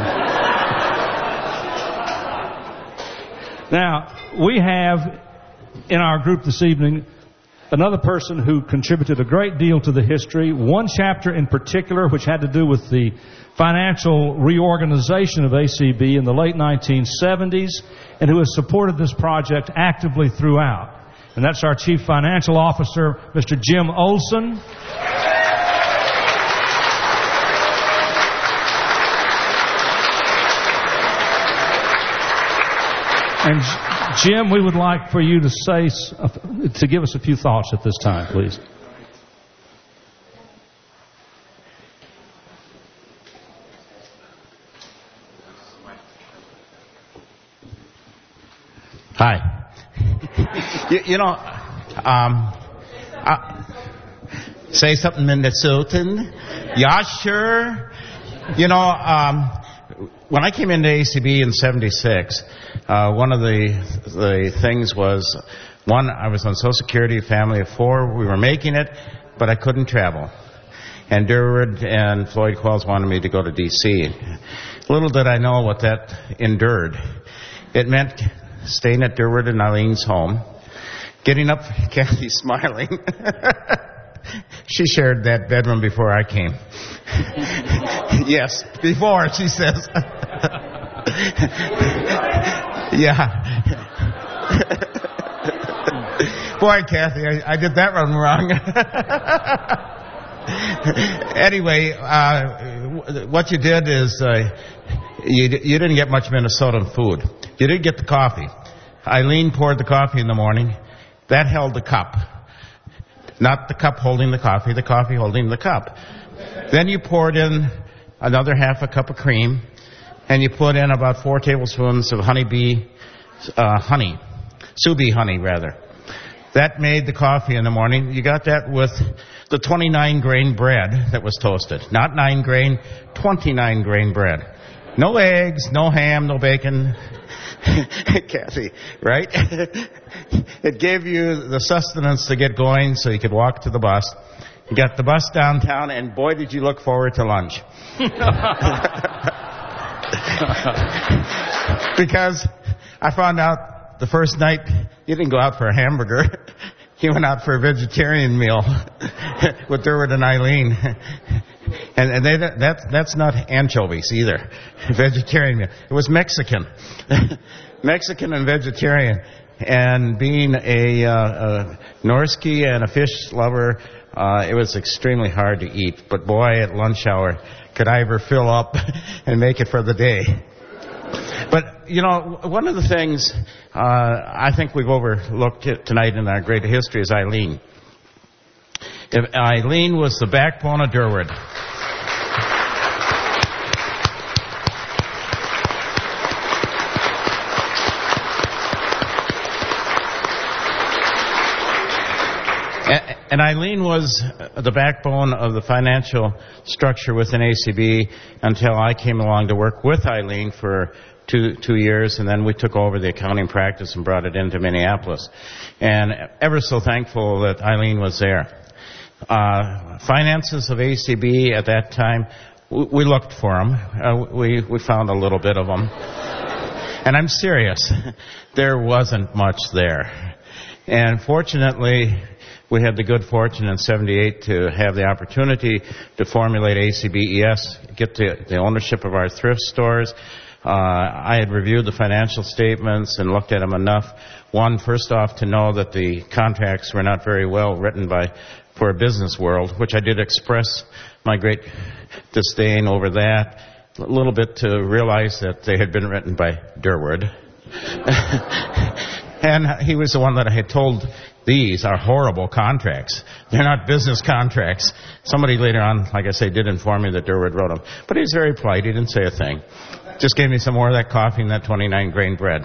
Now, we have in our group this evening another person who contributed a great deal to the history, one chapter in particular which had to do with the financial reorganization of A C B in the late nineteen seventies, and who has supported this project actively throughout. And that's our Chief Financial Officer, Mister Jim Olson. And Jim, we would like for you to say, to give us a few thoughts at this time, please. Hi. you, you know, um, uh, say something, Minnesotan. Yeah, sure. You know, um, when I came into A C B in seventy-six, uh, one of the the things was, one, I was on Social Security, a family of four. We were making it, but I couldn't travel. And Durward and Floyd Quells wanted me to go to D C Little did I know what that endured. It meant staying at Durward and Eileen's home, getting up, Kathy's smiling. She shared that bedroom before I came. Yes, before, she says. Yeah. Boy, Kathy, I, I did that one wrong. Anyway, uh, what you did is uh, you, you didn't get much Minnesotan food. You did get the coffee. Eileen poured the coffee in the morning. That held the cup. Not the cup holding the coffee, the coffee holding the cup. Then you poured in another half a cup of cream, and you put in about four tablespoons of honeybee uh, honey, Subee honey, rather. That made the coffee in the morning. You got that with the twenty-nine grain bread that was toasted. Not nine grain, twenty-nine grain bread. No eggs, no ham, no bacon. Kathy, right? It gave you the sustenance to get going so you could walk to the bus. You got the bus downtown, and boy, did you look forward to lunch. Because I found out the first night you didn't go out for a hamburger. You went out for a vegetarian meal with Durward and Eileen. And, and they, that, that's not anchovies either. Vegetarian meal. It was Mexican. Mexican and vegetarian. And being a, uh, a Norski and a fish lover, uh, it was extremely hard to eat. But boy, at lunch hour, could I ever fill up and make it for the day. But, you know, one of the things uh, I think we've overlooked tonight in our great history is Eileen. If Eileen was the backbone of Durwood. And Eileen was the backbone of the financial structure within A C B until I came along to work with Eileen for two two years, and then we took over the accounting practice and brought it into Minneapolis. And ever so thankful that Eileen was there. Uh, finances of A C B at that time, we, we looked for them. Uh, we, we found a little bit of them. And I'm serious. There wasn't much there. And fortunately, we had the good fortune in seventy-eight to have the opportunity to formulate A C B E S, get the, the ownership of our thrift stores. Uh, I had reviewed the financial statements and looked at them enough. One, first off, to know that the contracts were not very well written by for a business world, which I did express my great disdain over that. A little bit to realize that they had been written by Durwood. And he was the one that I had told, these are horrible contracts. They're not business contracts. Somebody later on, like I say, did inform me that Durwood wrote them. But he was very polite. He didn't say a thing. Just gave me some more of that coffee and that twenty-nine grain bread.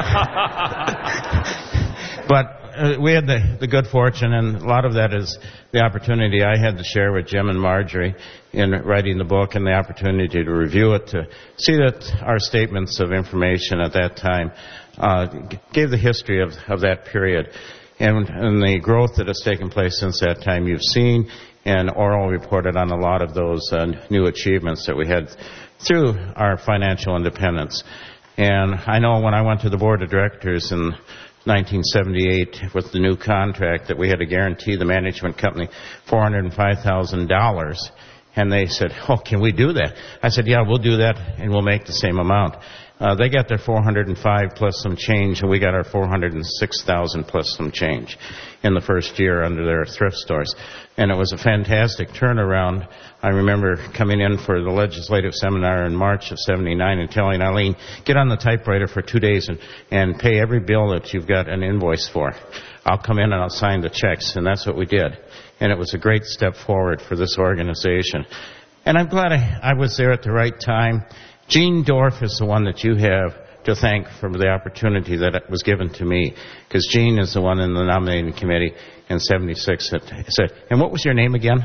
But uh, we had the, the good fortune, and a lot of that is the opportunity I had to share with Jim and Marjorie in writing the book, and the opportunity to review it, to see that our statements of information at that time uh, gave the history of, of that period. And, and the growth that has taken place since that time you've seen, and Oral reported on a lot of those uh, new achievements that we had through our financial independence. And I know when I went to the board of directors in nineteen seventy-eight with the new contract that we had to guarantee the management company four hundred five thousand dollars, and they said, oh, can we do that? I said, yeah, we'll do that, and we'll make the same amount. Uh, they got their four hundred five plus some change, and we got our four hundred six thousand plus some change in the first year under their thrift stores. And it was a fantastic turnaround. I remember coming in for the legislative seminar in March of seventy-nine and telling Eileen, get on the typewriter for two days and, and pay every bill that you've got an invoice for. I'll come in and I'll sign the checks. And that's what we did. And it was a great step forward for this organization. And I'm glad I, I was there at the right time. Gene Dorff is the one that you have to thank for the opportunity that was given to me, because Gene is the one in the nominating committee in seventy-six that said, and what was your name again?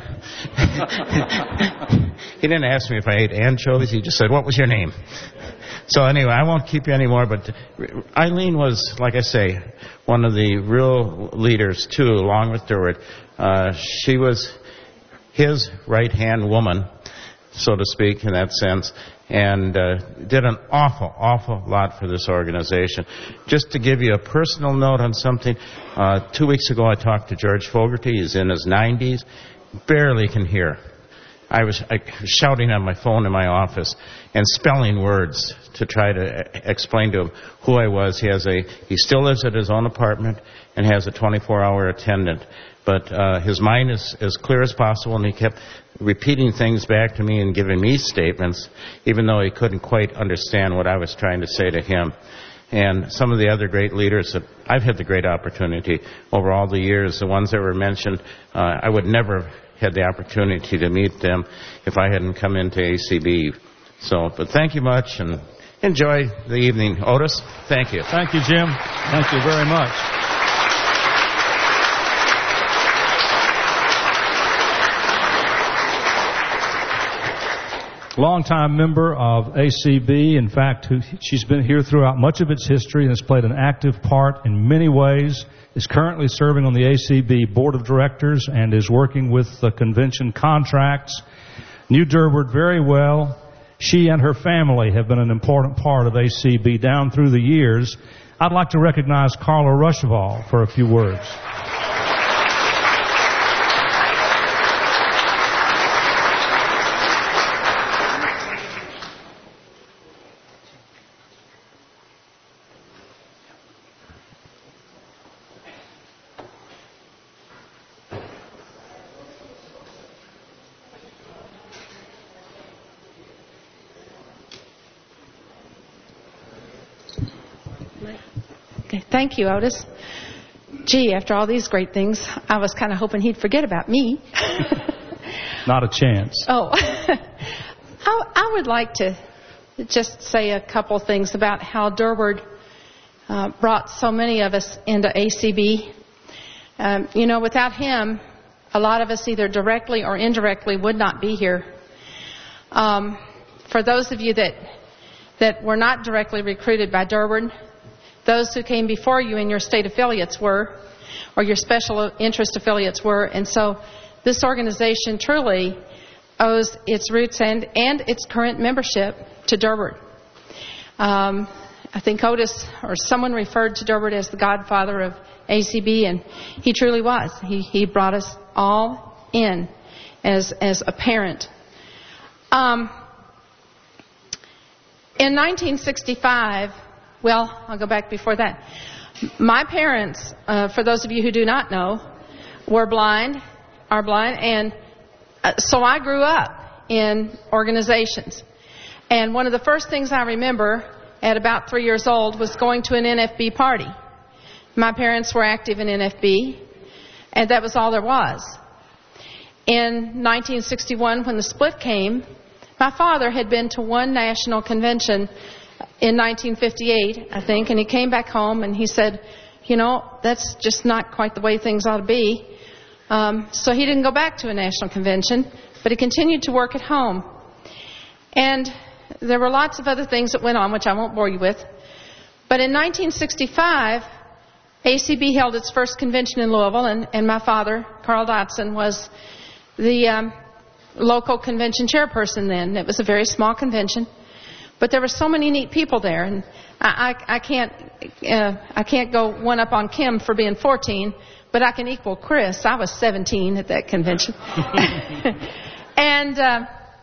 He didn't ask me if I ate anchovies, he just said, what was your name? So anyway, I won't keep you anymore, but Eileen was, like I say, one of the real leaders too, along with Durwood. Uh, she was his right-hand woman, so to speak, in that sense, and uh, did an awful, awful lot for this organization. Just to give you a personal note on something, uh, two weeks ago I talked to George Fogarty. He's in his nineties, barely can hear. I was, I was shouting on my phone in my office and spelling words to try to explain to him who I was. He has a, he still lives at his own apartment and has a twenty-four hour attendant. But uh, his mind is as clear as possible, and he kept repeating things back to me and giving me statements, even though he couldn't quite understand what I was trying to say to him. And some of the other great leaders that I've had the great opportunity over all the years, the ones that were mentioned, uh, I would never have had the opportunity to meet them if I hadn't come into A C B. So, but thank you much, and enjoy the evening. Otis, thank you. Thank you, Jim. Thank you very much. Longtime member of A C B. In fact, who, she's been here throughout much of its history and has played an active part in many ways, is currently serving on the A C B Board of Directors and is working with the convention contracts. Knew Durwood very well. She and her family have been an important part of A C B down through the years. I'd like to recognize Carla Ruschival for a few words. Thank you, Otis. Gee, after all these great things, I was kind of hoping he'd forget about me. Not a chance. Oh, I, I would like to just say a couple things about how Durward uh, brought so many of us into A C B. Um, you know, without him, a lot of us either directly or indirectly would not be here. Um, for those of you that that were not directly recruited by Durward, those who came before you in your state affiliates were, or your special interest affiliates were, and so this organization truly owes its roots and, and its current membership to Durward. Um, I think Otis or someone referred to Durward as the godfather of A C B, and he truly was. He, he brought us all in as, as a parent. Um, in nineteen sixty-five, well, I'll go back before that. My parents, uh, for those of you who do not know, were blind, are blind, and uh, so I grew up in organizations. And one of the first things I remember at about three years old was going to an N F B party. My parents were active in N F B, and that was all there was. In nineteen sixty-one, when the split came, my father had been to one national convention in nineteen fifty-eight, I think, and he came back home and he said, you know, that's just not quite the way things ought to be. Um, so he didn't go back to a national convention, but he continued to work at home. And there were lots of other things that went on, which I won't bore you with. But in nineteen sixty-five, A C B held its first convention in Louisville, and, and my father, Carl Dotson, was the um, local convention chairperson then. It was a very small convention, but there were so many neat people there, and I, I, I can't uh, I can't go one up on Kim for being fourteen, but I can equal Chris. I was seventeen at that convention. and uh,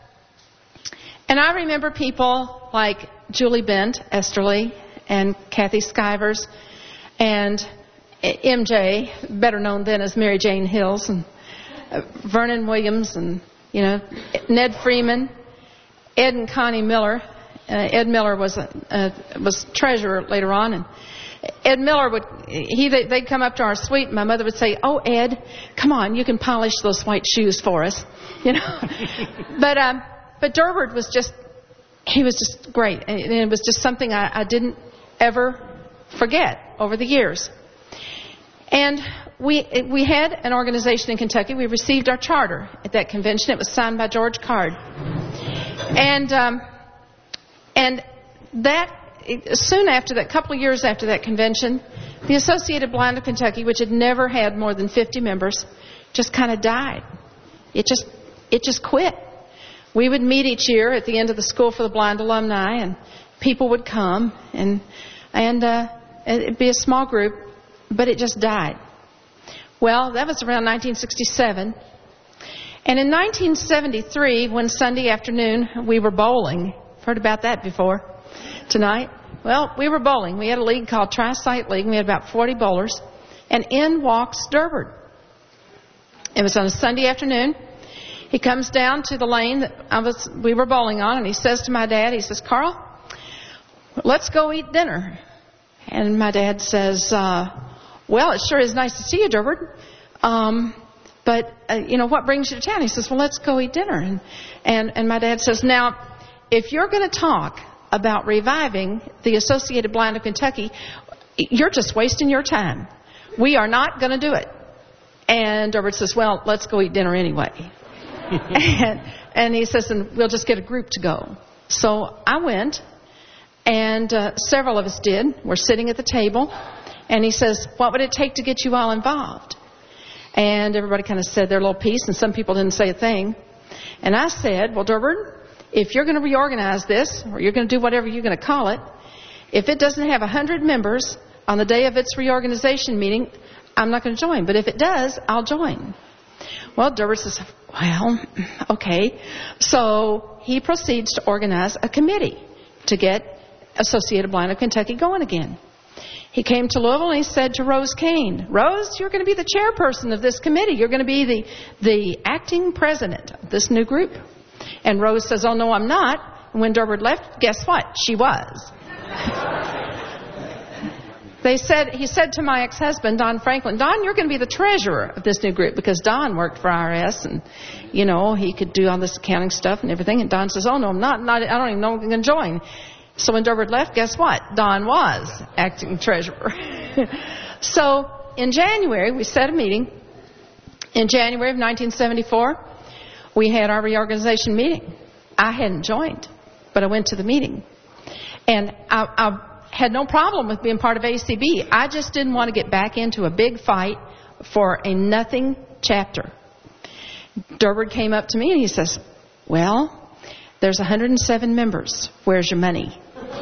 and I remember people like Julie Bent Esterly and Kathy Skivers and M J, better known then as Mary Jane Hills, and uh, Vernon Williams, and you know Ned Freeman, Ed and Connie Miller. Uh, Ed Miller was a, uh, was treasurer later on, and Ed Miller would he they, they'd come up to our suite, and my mother would say, "Oh, Ed, come on, you can polish those white shoes for us," you know. but um, but Durward was just he was just great, and it was just something I, I didn't ever forget over the years. And we we had an organization in Kentucky. We received our charter at that convention. It was signed by George Card, and. Um, And that, soon after that, a couple of years after that convention, the Associated Blind of Kentucky, which had never had more than fifty members, just kind of died. It just, it just quit. We would meet each year at the end of the School for the Blind alumni, and people would come, and and uh, it'd be a small group, but it just died. Well, that was around nineteen sixty-seven. And in nineteen seventy-three, one Sunday afternoon, we were bowling. Heard about that before tonight? Well, we were bowling. We had a league called Tri-Site League. We had about forty bowlers. And in walks Durward. It was on a Sunday afternoon. He comes down to the lane that I was, we were bowling on, and he says to my dad, he says, "Carl, let's go eat dinner." And my dad says, uh, "Well, it sure is nice to see you, Durward. Um, but, uh, you know, what brings you to town?" He says, "Well, let's go eat dinner." And, and, and my dad says, "Now, if you're going to talk about reviving the Associated Blind of Kentucky, you're just wasting your time. We are not going to do it." And Durward says, "Well, let's go eat dinner anyway." and, and he says, "And we'll just get a group to go." So I went, and uh, several of us did. We're sitting at the table, and he says, "What would it take to get you all involved?" And everybody kind of said their little piece, and some people didn't say a thing. And I said, "Well, Durward, if you're going to reorganize this, or you're going to do whatever you're going to call it, if it doesn't have one hundred members on the day of its reorganization meeting, I'm not going to join. But if it does, I'll join." Well, Durward says, "Well, okay." So he proceeds to organize a committee to get Associated Blind of Kentucky going again. He came to Louisville and he said to Rose Kane, "Rose, you're going to be the chairperson of this committee. You're going to be the, the acting president of this new group." And Rose says, "Oh, no, I'm not." And when Durward left, guess what? She was. they said, he said to my ex-husband, Don Franklin, Don, you're going to be the treasurer of this new group, because Don worked for I R S and, you know, he could do all this accounting stuff and everything. And Don says, oh, no, I'm not. not I don't even know I'm going to join. So when Durward left, guess what? Don was acting treasurer. So in January, we set a meeting. In January of nineteen seventy-four, we had our reorganization meeting. I hadn't joined, but I went to the meeting. And I, I had no problem with being part of A C B. I just didn't want to get back into a big fight for a nothing chapter. Durward came up to me and he says, well, there's one hundred seven members. Where's your money?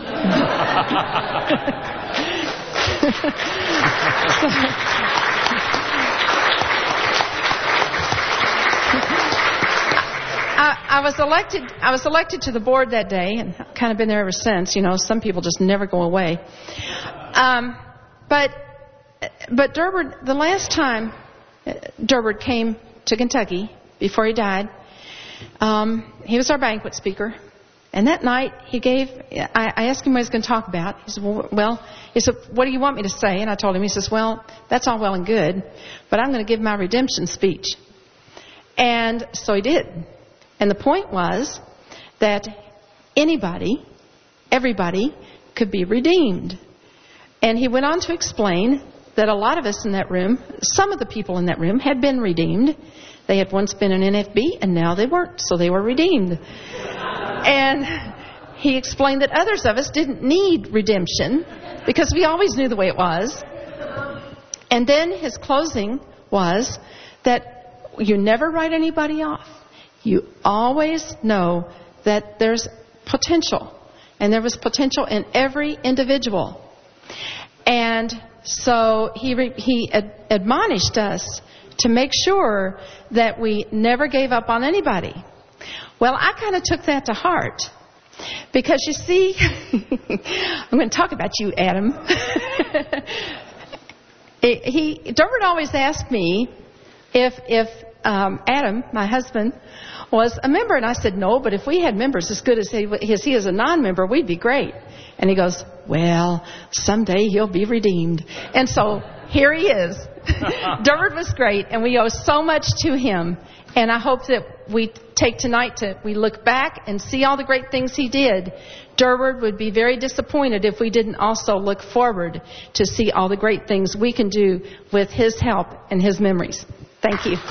I, I was elected. I was elected to the board that day, and I've kind of been there ever since. You know, some people just never go away. Um, but but Durward, the last time Durward came to Kentucky before he died, um, he was our banquet speaker. And that night, he gave, I, I asked him what he was going to talk about. He said, well, he said, what do you want me to say? And I told him, he says, well, that's all well and good, but I'm going to give my redemption speech. And so he did. And the point was that anybody, everybody, could be redeemed. And he went on to explain that a lot of us in that room, some of the people in that room, had been redeemed. They had once been an N F B, and now they weren't, so they were redeemed. And he explained that others of us didn't need redemption because we always knew the way it was. And then his closing was that you never write anybody off. You always know that there's potential. And there was potential in every individual. And so he re- he ad- admonished us to make sure that we never gave up on anybody. Well, I kind of took that to heart. Because you see, I'm going to talk about you, Adam. he, Durward always asked me if, if um, Adam, my husband, was a member. And I said, no, but if we had members as good as he, as he is a non-member, we'd be great. And he goes, well, someday he'll be redeemed. And so here he is. Durward was great, and we owe so much to him. And I hope that we take tonight to, we look back and see all the great things he did. Durward would be very disappointed if we didn't also look forward to see all the great things we can do with his help and his memories. Thank you.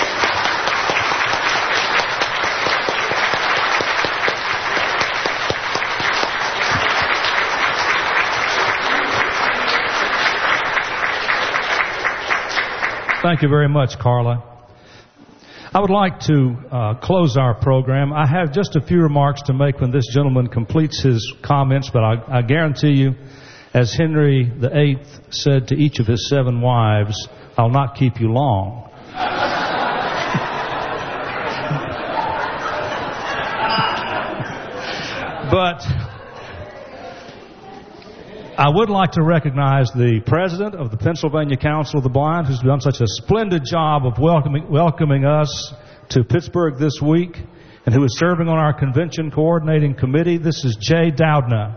Thank you very much, Carla. I would like to uh, close our program. I have just a few remarks to make when this gentleman completes his comments, but I, I guarantee you, as Henry the Eighth said to each of his seven wives, I'll not keep you long. But I would like to recognize the president of the Pennsylvania Council of the Blind, who's done such a splendid job of welcoming, welcoming us to Pittsburgh this week, and who is serving on our convention coordinating committee. This is Jay Doudna.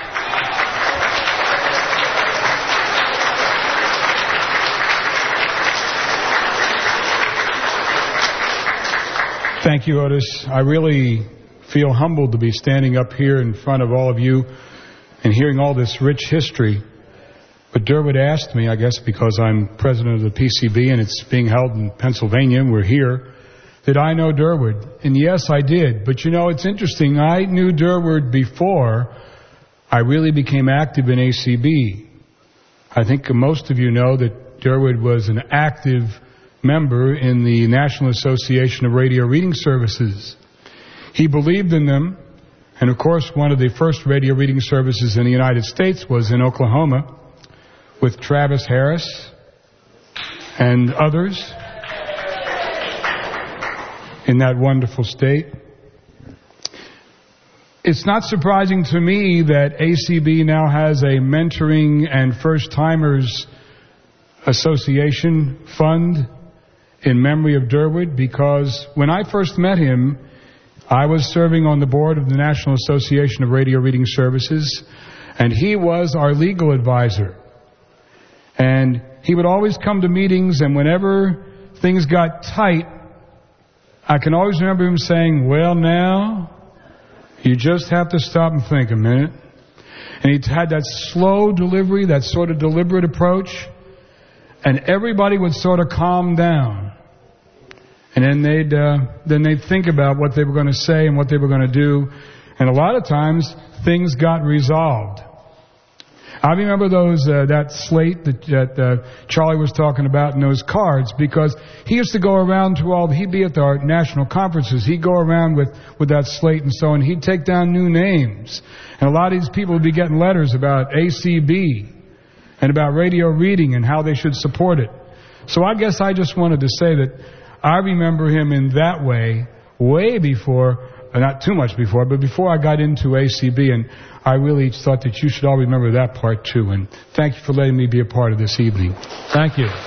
Thank you, Otis. I really feel humbled to be standing up here in front of all of you and hearing all this rich history. But Durward asked me, I guess because I'm president of the P C B and it's being held in Pennsylvania and we're here, did I know Durward? And yes, I did. But you know, it's interesting. I knew Durward before I really became active in A C B. I think most of you know that Durward was an active member in the National Association of Radio Reading Services. He believed in them. And of course, one of the first radio reading services in the United States was in Oklahoma with Travis Harris and others in that wonderful state. It's not surprising to me that A C B now has a mentoring and first-timers association fund in memory of Durward, because when I first met him, I was serving on the board of the National Association of Radio Reading Services, and he was our legal advisor. And he would always come to meetings, and whenever things got tight, I can always remember him saying, well, now, you just have to stop and think a minute. And he had that slow delivery, that sort of deliberate approach, and everybody would sort of calm down. And then they'd, uh, then they'd think about what they were going to say and what they were going to do. And a lot of times, things got resolved. I remember those uh, that slate that, that uh, Charlie was talking about and those cards, because he used to go around to all, he'd be at our national conferences, he'd go around with, with that slate and so on, he'd take down new names. And a lot of these people would be getting letters about A C B and about radio reading and how they should support it. So I guess I just wanted to say that I remember him in that way way before, not too much before, but before I got into A C B, and I really thought that you should all remember that part too. And thank you for letting me be a part of this evening. Thank you.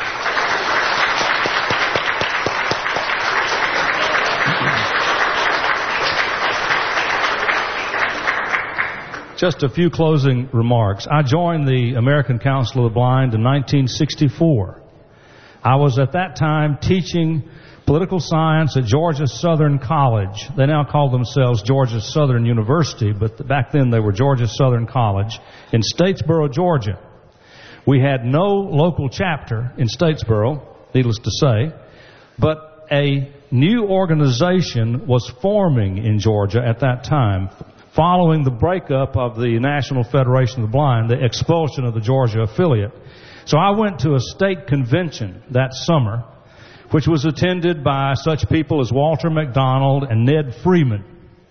Just a few closing remarks. I joined the American Council of the Blind in nineteen sixty-four. I was at that time teaching political science at Georgia Southern College. They now call themselves Georgia Southern University, but back then they were Georgia Southern College in Statesboro, Georgia. We had no local chapter in Statesboro, needless to say, but a new organization was forming in Georgia at that time, following the breakup of the National Federation of the Blind, the expulsion of the Georgia affiliate. So I went to a state convention that summer, which was attended by such people as Walter McDonald and Ned Freeman.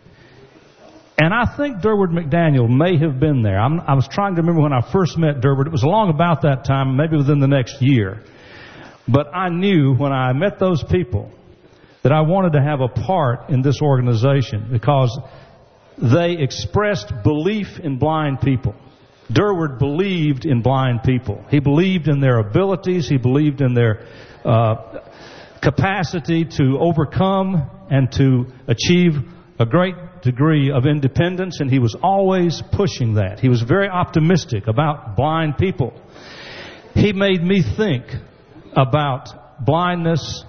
And I think Durward McDaniel may have been there. I'm, I was trying to remember when I first met Durward. It was along about that time, maybe within the next year. But I knew when I met those people that I wanted to have a part in this organization because they expressed belief in blind people. Durward believed in blind people. He believed in their abilities. He believed in their uh, capacity to overcome and to achieve a great degree of independence, and he was always pushing that. He was very optimistic about blind people. He made me think about blindness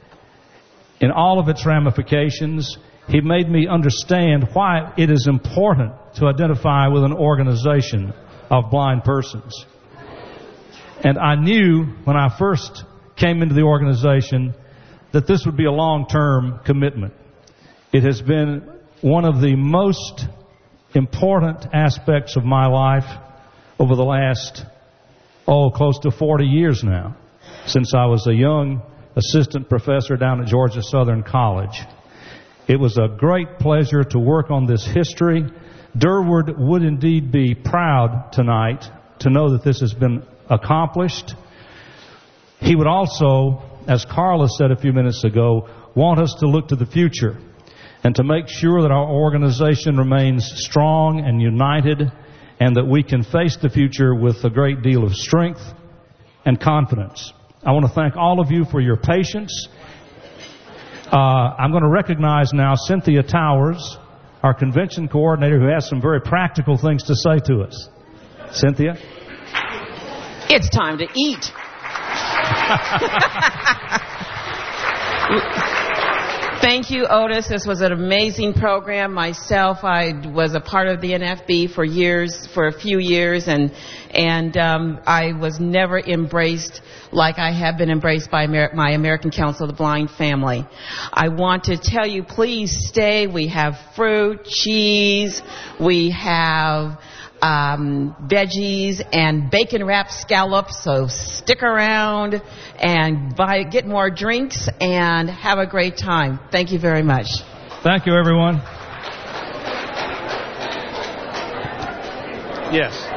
in all of its ramifications. He made me understand why it is important to identify with an organization of blind persons. And I knew when I first came into the organization that this would be a long-term commitment. It has been one of the most important aspects of my life over the last, oh, close to forty years now, since I was a young assistant professor down at Georgia Southern College. It was a great pleasure to work on this history. Durward would indeed be proud tonight to know that this has been accomplished. He would also, as Carla said a few minutes ago, want us to look to the future and to make sure that our organization remains strong and united and that we can face the future with a great deal of strength and confidence. I want to thank all of you for your patience. Uh, I'm going to recognize now Cynthia Towers, our convention coordinator, who has some very practical things to say to us. Cynthia? It's time to eat. Thank you, Otis. This was an amazing program. Myself, I was a part of the N F B for years, for a few years, and and um, I was never embraced like I have been embraced by Amer- my American Council of the Blind family. I want to tell you, please stay. We have fruit, cheese, we have um, veggies and bacon-wrapped scallops, so stick around and buy, get more drinks and have a great time. Thank you very much. Thank you, everyone. Yes.